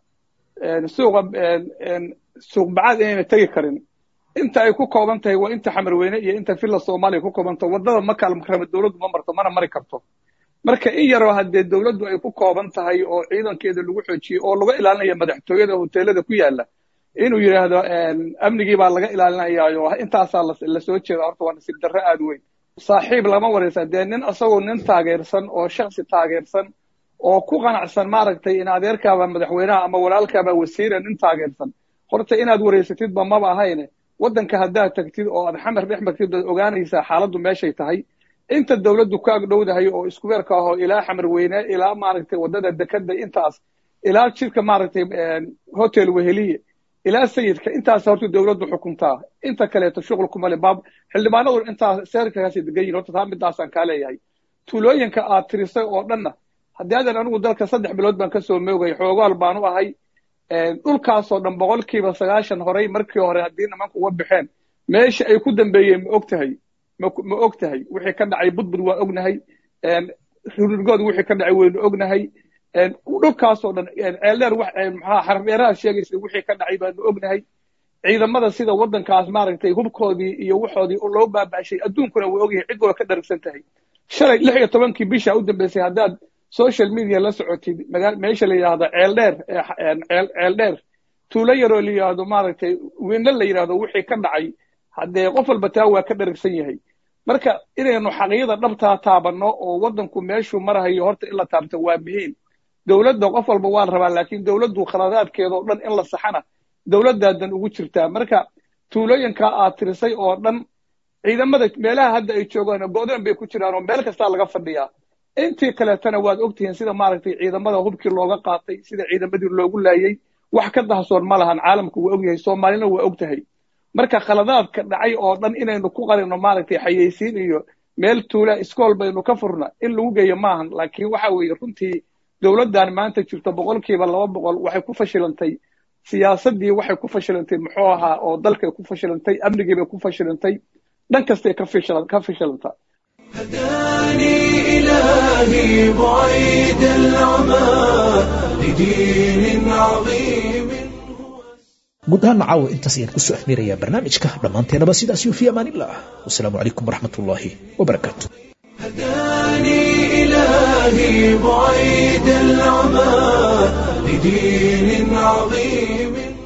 suuq bacad inayna tagi karin inta ay ku kooban tahay waa inta xamarweyne iyo inta filla Soomaaliya ku kooban tahay wadada ma kala makrama dawladdu ma marto mana mari karto marka in yar oo hadee dawladdu ay ku kooban tahay oo ciidankeeda lagu xoojiyay oo laga ilaalinayo madaxtooyada hoteelada ku yaala inuu yiraahdo amnigii baa laga ilaalinayaayo intaas la soo jeedo horta waa nasiib darro aad weyn saaxiib lama wareysa dee nin asagoo nin taageersan oo shakhsi taageersan oo ku qanacsan maaragtay in adeerkaaba madaxweynaha ama walaalkaaba wasiira nin taageersan horta inaad wareysatid ba maba ahayne wadanka haddaad tagtid oo aad xamar dhex martid baad ogaanaysaa xaaladdu meeshay tahay inta dawladdu ka agdhowdahay oo isku weerka ah oo ilaa xamar weyne ilaa maaragtay wadada dekada intaas ilaa jidka maaragtay hotel weheliye ilaa sayidka intaas horta dawladdu xukuntaa inta kale shughul kuma leh baab xildhibaanadu intaas seerkaasi degayn horta taa midaasan ka leeyahay tuulooyinka aad tirisay oo dhanna haddii aadan anigu dalka 3 bilood baan ka soo moogay xoogaal baan u ahay dhulkaas oo dhan 90% horay markii hore haddii nimanku uga baxeen meesha ay ku dambeeyeen ma ogtahay wixii ka dhacay budbud waa ognahay rurgood wixii ka dhacay waynu ognahay dhulkaas oo dhan ceeldheer wax maxaa xarbeeraha sheegaysa wixii ka dhacay baanu ognahay ciidamada sida wadankaas maaragtay hubkoodii iyo waxoodii loo baabashay adduunkuna way ogyahay cid walba ka dharagsan tahay shalay 16 bisha u dambeysay haddaad social media la socotid meesha la yiraahdo ceeldheer tuulo yaroo la yiraahdo maaragtay wiinna la yiraahdo wixii ka dhacay haddee qof walba taa waa ka dharagsan yahay marka inaynu xaqiiqada dhabtaa taabanno oo wadanku meeshuu marahayo horta in la taabto waa muhiim dawladda qof walba waa rabaa laakiin dawladdu khaladaadkeeda oo dhan in la saxana dawladaadan ugu jirtaa marka tuulooyinka aad tirisay oo dhan ciidamada meelaha hadda ay joogaan go'doon bay ku jiraan oo meel kasta laga fadhiyaa intii kaleetana waad ogtihiin sida maaragtay ciidamada hubkii looga qaatay sida ciidamadii loogu laayay wax ka dahsoon ma lahan caalamku waa ogyahay Soomaalina waa ogtahay marka khaladaadka dhacay oo dhan inaynu ku qarino maaragtay xayeysiin iyo meel tuula iskool baynu ka furna in lagu geeyo maahan laakiin waxa weeye runtii dawladdan maanta jirto 200% waxay ku fashilantay siyaasadii waxay ku fashilantay muxuu ahaa oo dalkay ku fashilantay amnigii bay ku fashilantay dhan kasta ka fashilanta هداني إلهي بعيد العمى لدين عظيم guud ahaan caawa intaas ayaan kusoo axmirayaa barnaamijka dhammaanteenaba sidaas iyo fi amaanillah wasalaamu calaykum waraxmatullaahi wabarakaatu هداني إلهي بعيد العمى لدين عظيم